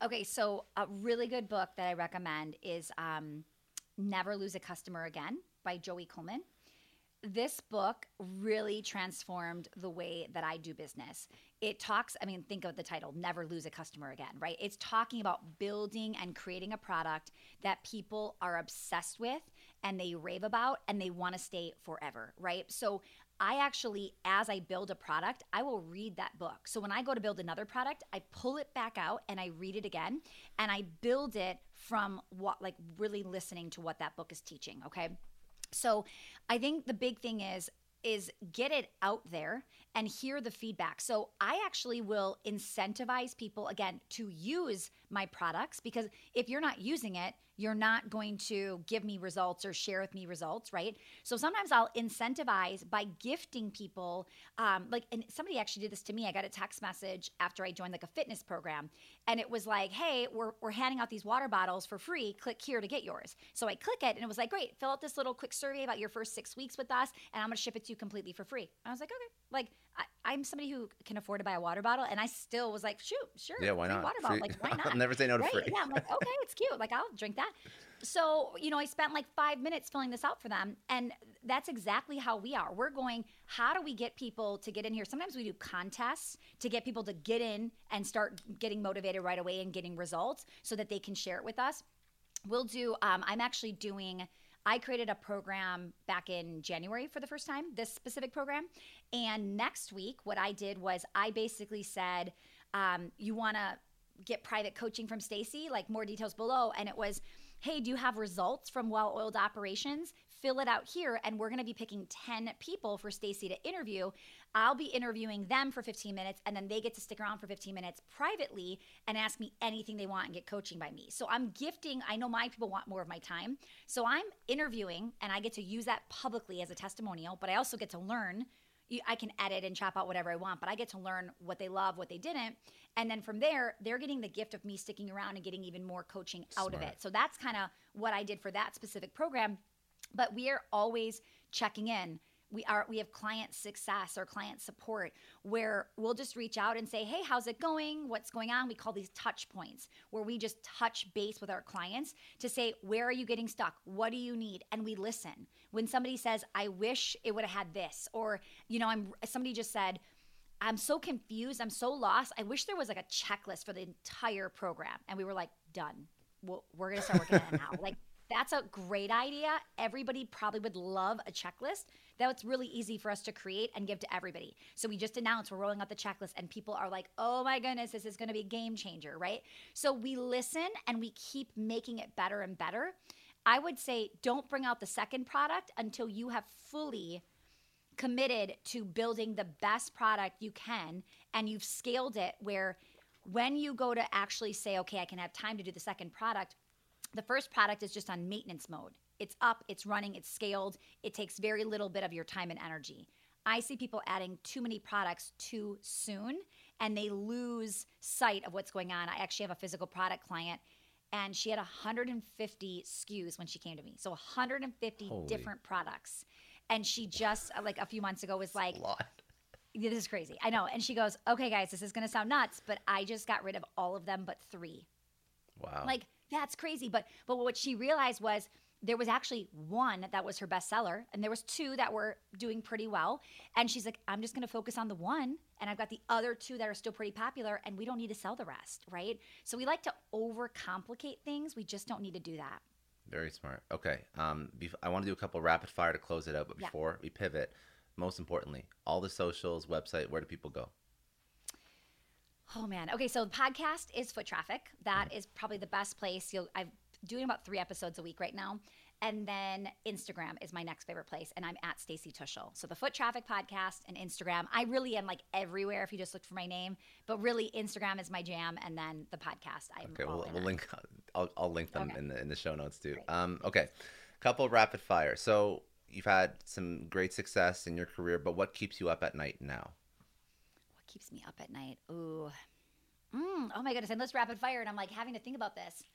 Okay, so a really good book that I recommend is Never Lose a Customer Again by Joey Coleman. This book really transformed the way that I do business. It talks, I mean, think of the title, Never Lose a Customer Again, right? It's talking about building and creating a product that people are obsessed with and they rave about and they want to stay forever, right? So I actually, as I build a product, I will read that book. So when I go to build another product, I pull it back out and I read it again and I build it from what, like really listening to what that book is teaching, okay? So I think the big thing is get it out there and hear the feedback. So I actually will incentivize people again to use my products, because if you're not using it, you're not going to give me results or share with me results, right? So sometimes I'll incentivize by gifting people, and somebody actually did this to me. I got a text message after I joined like a fitness program, and it was like, hey, we're handing out these water bottles for free. Click here to get yours. So I click it, and it was like, great, fill out this little quick survey about your first 6 weeks with us, and I'm gonna ship it to you completely for free. I was like, okay. Like, I'm somebody who can afford to buy a water bottle, and I still was like, shoot, sure.
Yeah, why not?
Water bottle. Like, why not?
I'll never say no to
right?
free.
Yeah, I'm like, okay, it's cute. Like, I'll drink that. So, I spent like 5 minutes filling this out for them. And that's exactly how we are. We're going, how do we get people to get in here? Sometimes we do contests to get people to get in and start getting motivated right away and getting results so that they can share it with us. We'll do, I created a program back in January for the first time, this specific program. And next week, what I did was I basically said, you want to get private coaching from Stacy, like more details below. And it was, hey, do you have results from well-oiled operations? Fill it out here, and we're going to be picking 10 people for Stacy to interview. I'll be interviewing them for 15 minutes, and then they get to stick around for 15 minutes privately and ask me anything they want and get coaching by me. So I'm gifting. I know my people want more of my time. So I'm interviewing, and I get to use that publicly as a testimonial, but I also get to learn. I can edit and chop out whatever I want, but I get to learn what they love, what they didn't. And then from there, they're getting the gift of me sticking around and getting even more coaching out of it. So that's kind of what I did for that specific program. But we are always checking in. We have client success or client support where we'll just reach out and say, hey, how's it going? What's going on? We call these touch points, where we just touch base with our clients to say, where are you getting stuck? What do you need? And we listen. When somebody says, I wish it would have had this, or, somebody just said, I'm so confused. I'm so lost. I wish there was like a checklist for the entire program. And we were like, done. We're going to start working on it now. Like, that's a great idea. Everybody probably would love a checklist. That's really easy for us to create and give to everybody. So we just announced we're rolling out the checklist, and people are like, oh my goodness, this is going to be a game changer, right? So we listen and we keep making it better and better. I would say don't bring out the second product until you have fully committed to building the best product you can, and you've scaled it where when you go to actually say, okay, I can have time to do the second product, the first product is just on maintenance mode. It's up, it's running, it's scaled. It takes very little bit of your time and energy. I see people adding too many products too soon, and they lose sight of what's going on. I actually have a physical product client, and she had 150 SKUs when she came to me. So 150 different products. And she just, like a few months ago, was like, this is crazy. I know. And she goes, okay, guys, this is going to sound nuts, but I just got rid of all of them but 3.
Wow.
Like, that's crazy. But what she realized was there was actually 1 that was her bestseller, and there was 2 that were doing pretty well. And she's like, I'm just going to focus on the 1, and I've got the other 2 that are still pretty popular, and we don't need to sell the rest, right? So we like to overcomplicate things. We just don't need to do that.
Very smart. Okay. I want to do a couple rapid fire to close it out, but before we pivot, most importantly, all the socials, website, where do people go?
Oh man. Okay, so the podcast is Foot Traffic. That is probably the best place. I'm doing about 3 episodes a week right now. And then Instagram is my next favorite place, and I'm at Stacy Tuschl. So the Foot Traffic podcast and Instagram. I really am like everywhere if you just look for my name, but really Instagram is my jam, and then the podcast.
We'll link. I'll link them in the show notes too. Okay, couple rapid fire. So you've had some great success in your career, but what keeps you up at night now?
What keeps me up at night? Ooh, oh my goodness! And let's rapid fire, and I'm like having to think about this.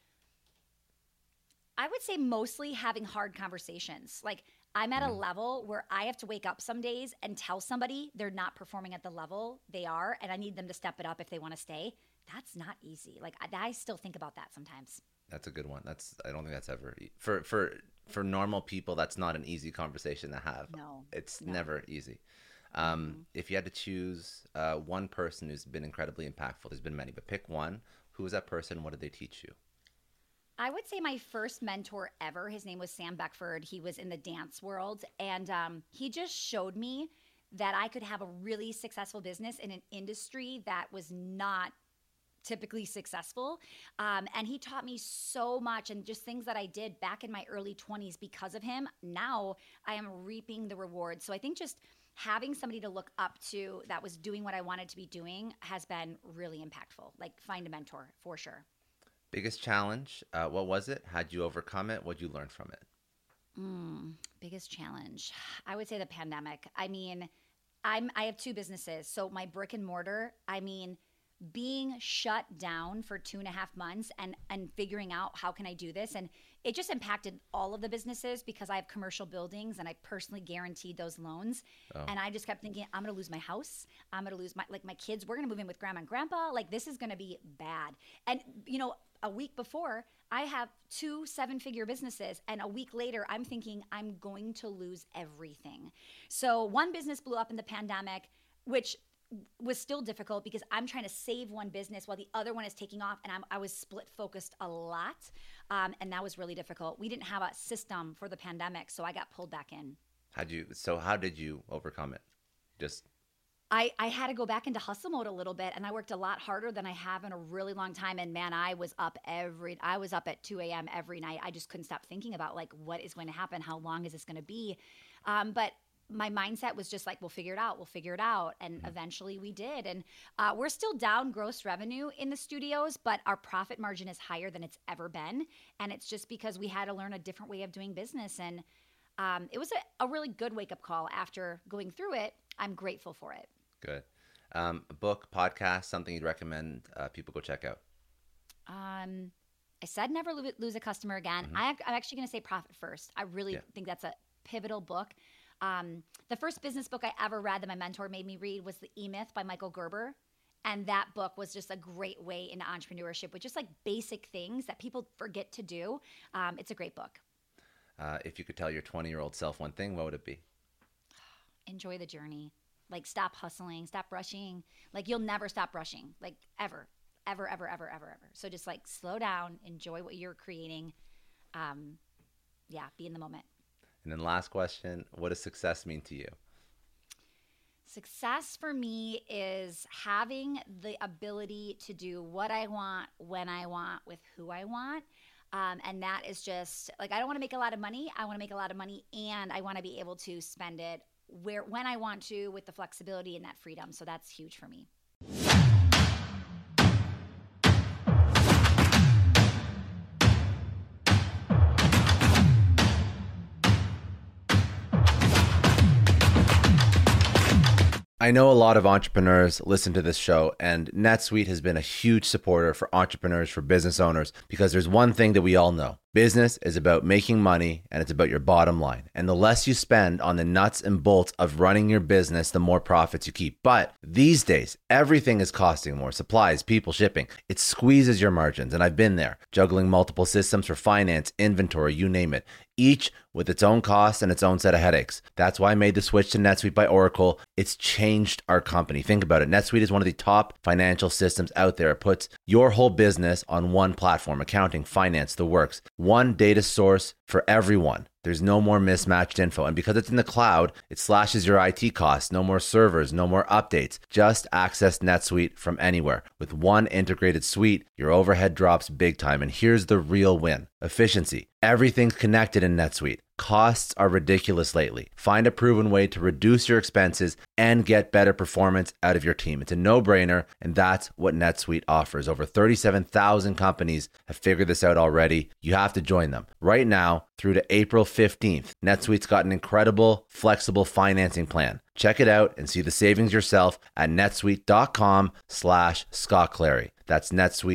I would say mostly having hard conversations. Like I'm at a level where I have to wake up some days and tell somebody they're not performing at the level they are, and I need them to step it up if they want to stay. that's not easy. Like I still think about that sometimes.
That's a good one. I don't think that's ever for normal people. That's not an easy conversation to have.
No,
it's
no.
never easy. If you had to choose one person who's been incredibly impactful, there's been many, but pick one. Who was that person? What did they teach you?
I would say my first mentor ever, his name was Sam Beckford. He was in the dance world, and he just showed me that I could have a really successful business in an industry that was not typically successful. And he taught me so much, and just things that I did back in my early 20s because of him. Now I am reaping the rewards. So I think just having somebody to look up to that was doing what I wanted to be doing has been really impactful. Like, find a mentor for sure.
Biggest challenge? What was it? How'd you overcome it? What'd you learn from it?
Biggest challenge, I would say the pandemic. I mean, I have two businesses. So my brick and mortar, I mean, being shut down for 2.5 months and figuring out how can I do this. And it just impacted all of the businesses because I have commercial buildings and I personally guaranteed those loans. Oh. And I just kept thinking, I'm going to lose my house. I'm going to lose my kids. We're going to move in with grandma and grandpa. Like, this is going to be bad. And, a week before, I have 2 7-figure businesses. And a week later, I'm thinking I'm going to lose everything. So one business blew up in the pandemic, which was still difficult because I'm trying to save one business while the other one is taking off, and I was split focused a lot, and that was really difficult. We didn't have a system for the pandemic, so I got pulled back in.
How did you overcome it?
I had to go back into hustle mode a little bit, and I worked a lot harder than I have in a really long time. And man, I was up at 2 a.m. every night. I just couldn't stop thinking about like, what is going to happen? How long is this going to be? But my mindset was just like, we'll figure it out. And eventually we did. And we're still down gross revenue in the studios, but our profit margin is higher than it's ever been. And it's just because we had to learn a different way of doing business. And it was a really good wake-up call after going through it. I'm grateful for it.
Good. A book, podcast, something you'd recommend people go check out?
I said never lose a customer again. Mm-hmm. I'm actually going to say Profit First. I really think that's a pivotal book. The first business book I ever read that my mentor made me read was The E-Myth by Michael Gerber. And that book was just a great way into entrepreneurship with just like basic things that people forget to do. It's a great book.
If you could tell your 20-year-old self one thing, what would it be?
Enjoy the journey. Like, stop hustling, stop rushing. Like, you'll never stop rushing, like ever. So just like slow down, enjoy what you're creating. Be in the moment.
And then last question, what does success mean to you?
Success for me is having the ability to do what I want, when I want, with who I want. And that is just like, I don't want to make a lot of money. I want to make a lot of money, and I want to be able to spend it when I want to, with the flexibility and that freedom. So that's huge for me.
I know a lot of entrepreneurs listen to this show, and NetSuite has been a huge supporter for entrepreneurs, for business owners, because there's one thing that we all know. Business is about making money, and it's about your bottom line. And the less you spend on the nuts and bolts of running your business, the more profits you keep. But these days, everything is costing more. Supplies, people, shipping. It squeezes your margins, and I've been there, juggling multiple systems for finance, inventory, you name it, each with its own costs and its own set of headaches. That's why I made the switch to NetSuite by Oracle. It's changed our company. Think about it. NetSuite is one of the top financial systems out there. It puts your whole business on one platform, accounting, finance, the works. One data source for everyone. There's no more mismatched info. And because it's in the cloud, it slashes your IT costs. No more servers, no more updates. Just access NetSuite from anywhere. With one integrated suite, your overhead drops big time. And here's the real win. Efficiency. Everything's connected in NetSuite. Costs are ridiculous lately. Find a proven way to reduce your expenses and get better performance out of your team. It's a no-brainer, and that's what NetSuite offers. Over 37,000 companies have figured this out already. You have to join them. Right now, through to April 15th, NetSuite's got an incredible, flexible financing plan. Check it out and see the savings yourself at netsuite.com/Scott Clary. That's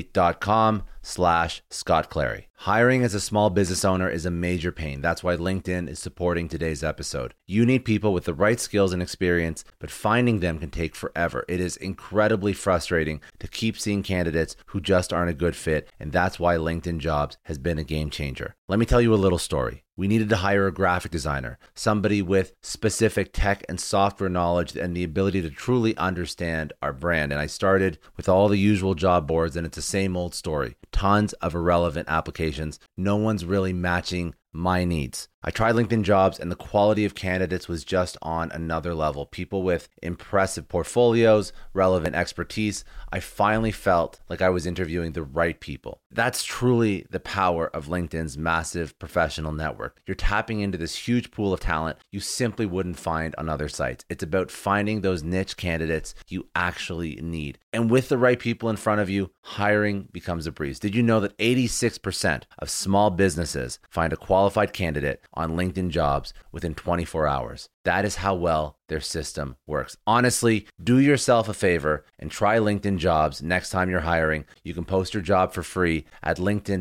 netsuite.com/Scott Clary. Hiring as a small business owner is a major pain. That's why LinkedIn is supporting today's episode. You need people with the right skills and experience, but finding them can take forever. It is incredibly frustrating to keep seeing candidates who just aren't a good fit, and that's why LinkedIn Jobs has been a game changer. Let me tell you a little story. We needed to hire a graphic designer, somebody with specific tech and software knowledge and the ability to truly understand our brand. And I started with all the usual job boards, and it's the same old story. Tons of irrelevant applications. No one's really matching my needs. I tried LinkedIn Jobs and the quality of candidates was just on another level. People with impressive portfolios, relevant expertise. I finally felt like I was interviewing the right people. That's truly the power of LinkedIn's massive professional network. You're tapping into this huge pool of talent you simply wouldn't find on other sites. It's about finding those niche candidates you actually need. And with the right people in front of you, hiring becomes a breeze. Did you know that 86% of small businesses find a qualified candidate on LinkedIn Jobs within 24 hours? That is how well their system works. Honestly, do yourself a favor and try LinkedIn Jobs next time you're hiring. You can post your job for free at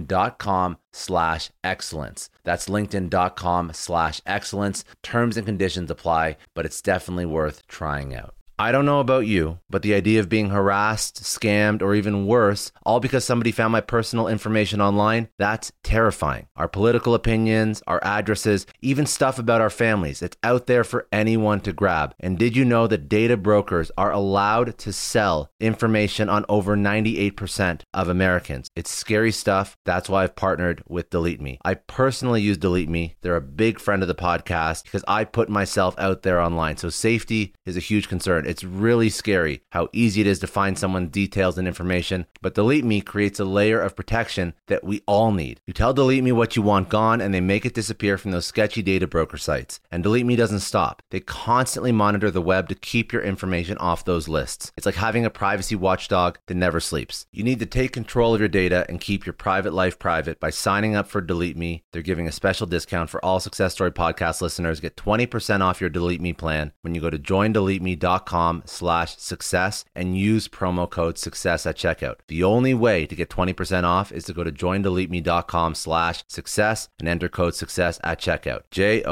linkedin.com/excellence. That's linkedin.com/excellence. Terms and conditions apply, but it's definitely worth trying out. I don't know about you, but the idea of being harassed, scammed, or even worse, all because somebody found my personal information online, that's terrifying. Our political opinions, our addresses, even stuff about our families, it's out there for anyone to grab. And did you know that data brokers are allowed to sell information on over 98% of Americans? It's scary stuff. That's why I've partnered with Delete Me. I personally use Delete Me. They're a big friend of the podcast because I put myself out there online. So safety is a huge concern. It's really scary how easy it is to find someone's details and information, but Delete Me creates a layer of protection that we all need. You tell Delete Me what you want gone, and they make it disappear from those sketchy data broker sites. And Delete Me doesn't stop. They constantly monitor the web to keep your information off those lists. It's like having a privacy watchdog that never sleeps. You need to take control of your data and keep your private life private by signing up for Delete Me. They're giving a special discount for all Success Story podcast listeners. Get 20% off your Delete Me plan when you go to joindeleteme.com/success and use promo code success at checkout. The only way to get 20% off is to go to joindeleteme.com/success and enter code success at checkout.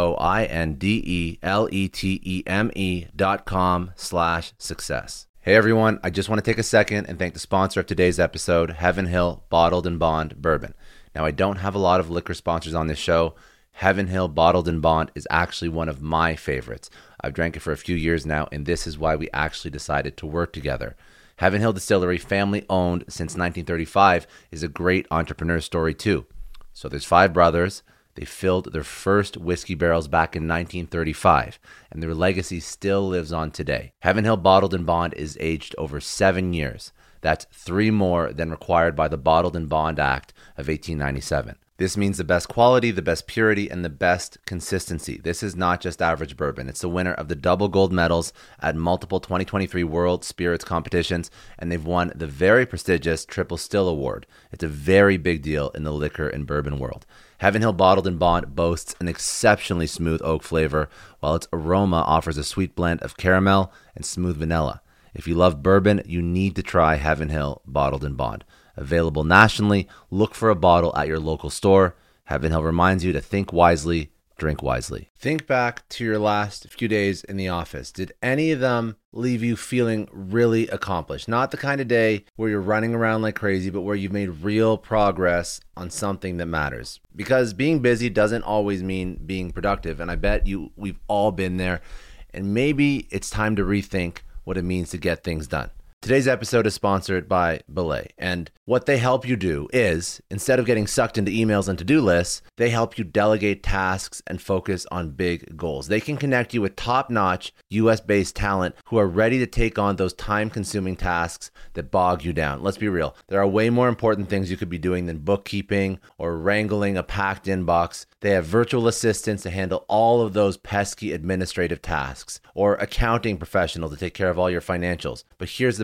joindeleteme.com/success. Hey everyone, I just want to take a second and thank the sponsor of today's episode, Heaven Hill Bottled and Bond Bourbon. Now, I don't have a lot of liquor sponsors on this show. Heaven Hill Bottled and Bond is actually one of my favorites. I've drank it for a few years now, and this is why we actually decided to work together. Heaven Hill Distillery, family owned since 1935, is a great entrepreneur story too. So there's 5 brothers. They filled their first whiskey barrels back in 1935, and their legacy still lives on today. Heaven Hill Bottled and Bond is aged over 7 years. That's 3 more than required by the Bottled and Bond Act of 1897. This means the best quality, the best purity, and the best consistency. This is not just average bourbon. It's the winner of the double gold medals at multiple 2023 World Spirits competitions, and they've won the very prestigious Triple Still Award. It's a very big deal in the liquor and bourbon world. Heaven Hill Bottled and Bond boasts an exceptionally smooth oak flavor, while its aroma offers a sweet blend of caramel and smooth vanilla. If you love bourbon, you need to try Heaven Hill Bottled and Bond. Available nationally, look for a bottle at your local store. Heaven Hill reminds you to think wisely, drink wisely. Think back to your last few days in the office. Did any of them leave you feeling really accomplished? Not the kind of day where you're running around like crazy, but where you've made real progress on something that matters. Because being busy doesn't always mean being productive, and I bet we've all been there. And maybe it's time to rethink what it means to get things done. Today's episode is sponsored by Belay, and what they help you do is, instead of getting sucked into emails and to-do lists, they help you delegate tasks and focus on big goals. They can connect you with top-notch US-based talent who are ready to take on those time-consuming tasks that bog you down. Let's be real. There are way more important things you could be doing than bookkeeping or wrangling a packed inbox. They have virtual assistants to handle all of those pesky administrative tasks, or accounting professionals to take care of all your financials. But here's the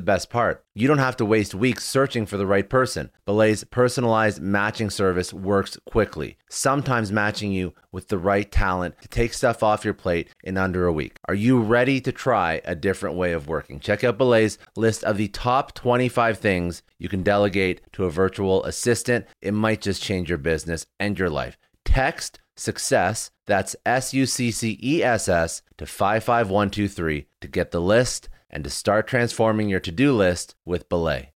best part. You don't have to waste weeks searching for the right person. Belay's personalized matching service works quickly, sometimes matching you with the right talent to take stuff off your plate in under a week. Are you ready to try a different way of working? Check out Belay's list of the top 25 things you can delegate to a virtual assistant. It might just change your business and your life. Text SUCCESS, that's SUCCESS, to 55123 to get the list and to start transforming your to-do list with Belay.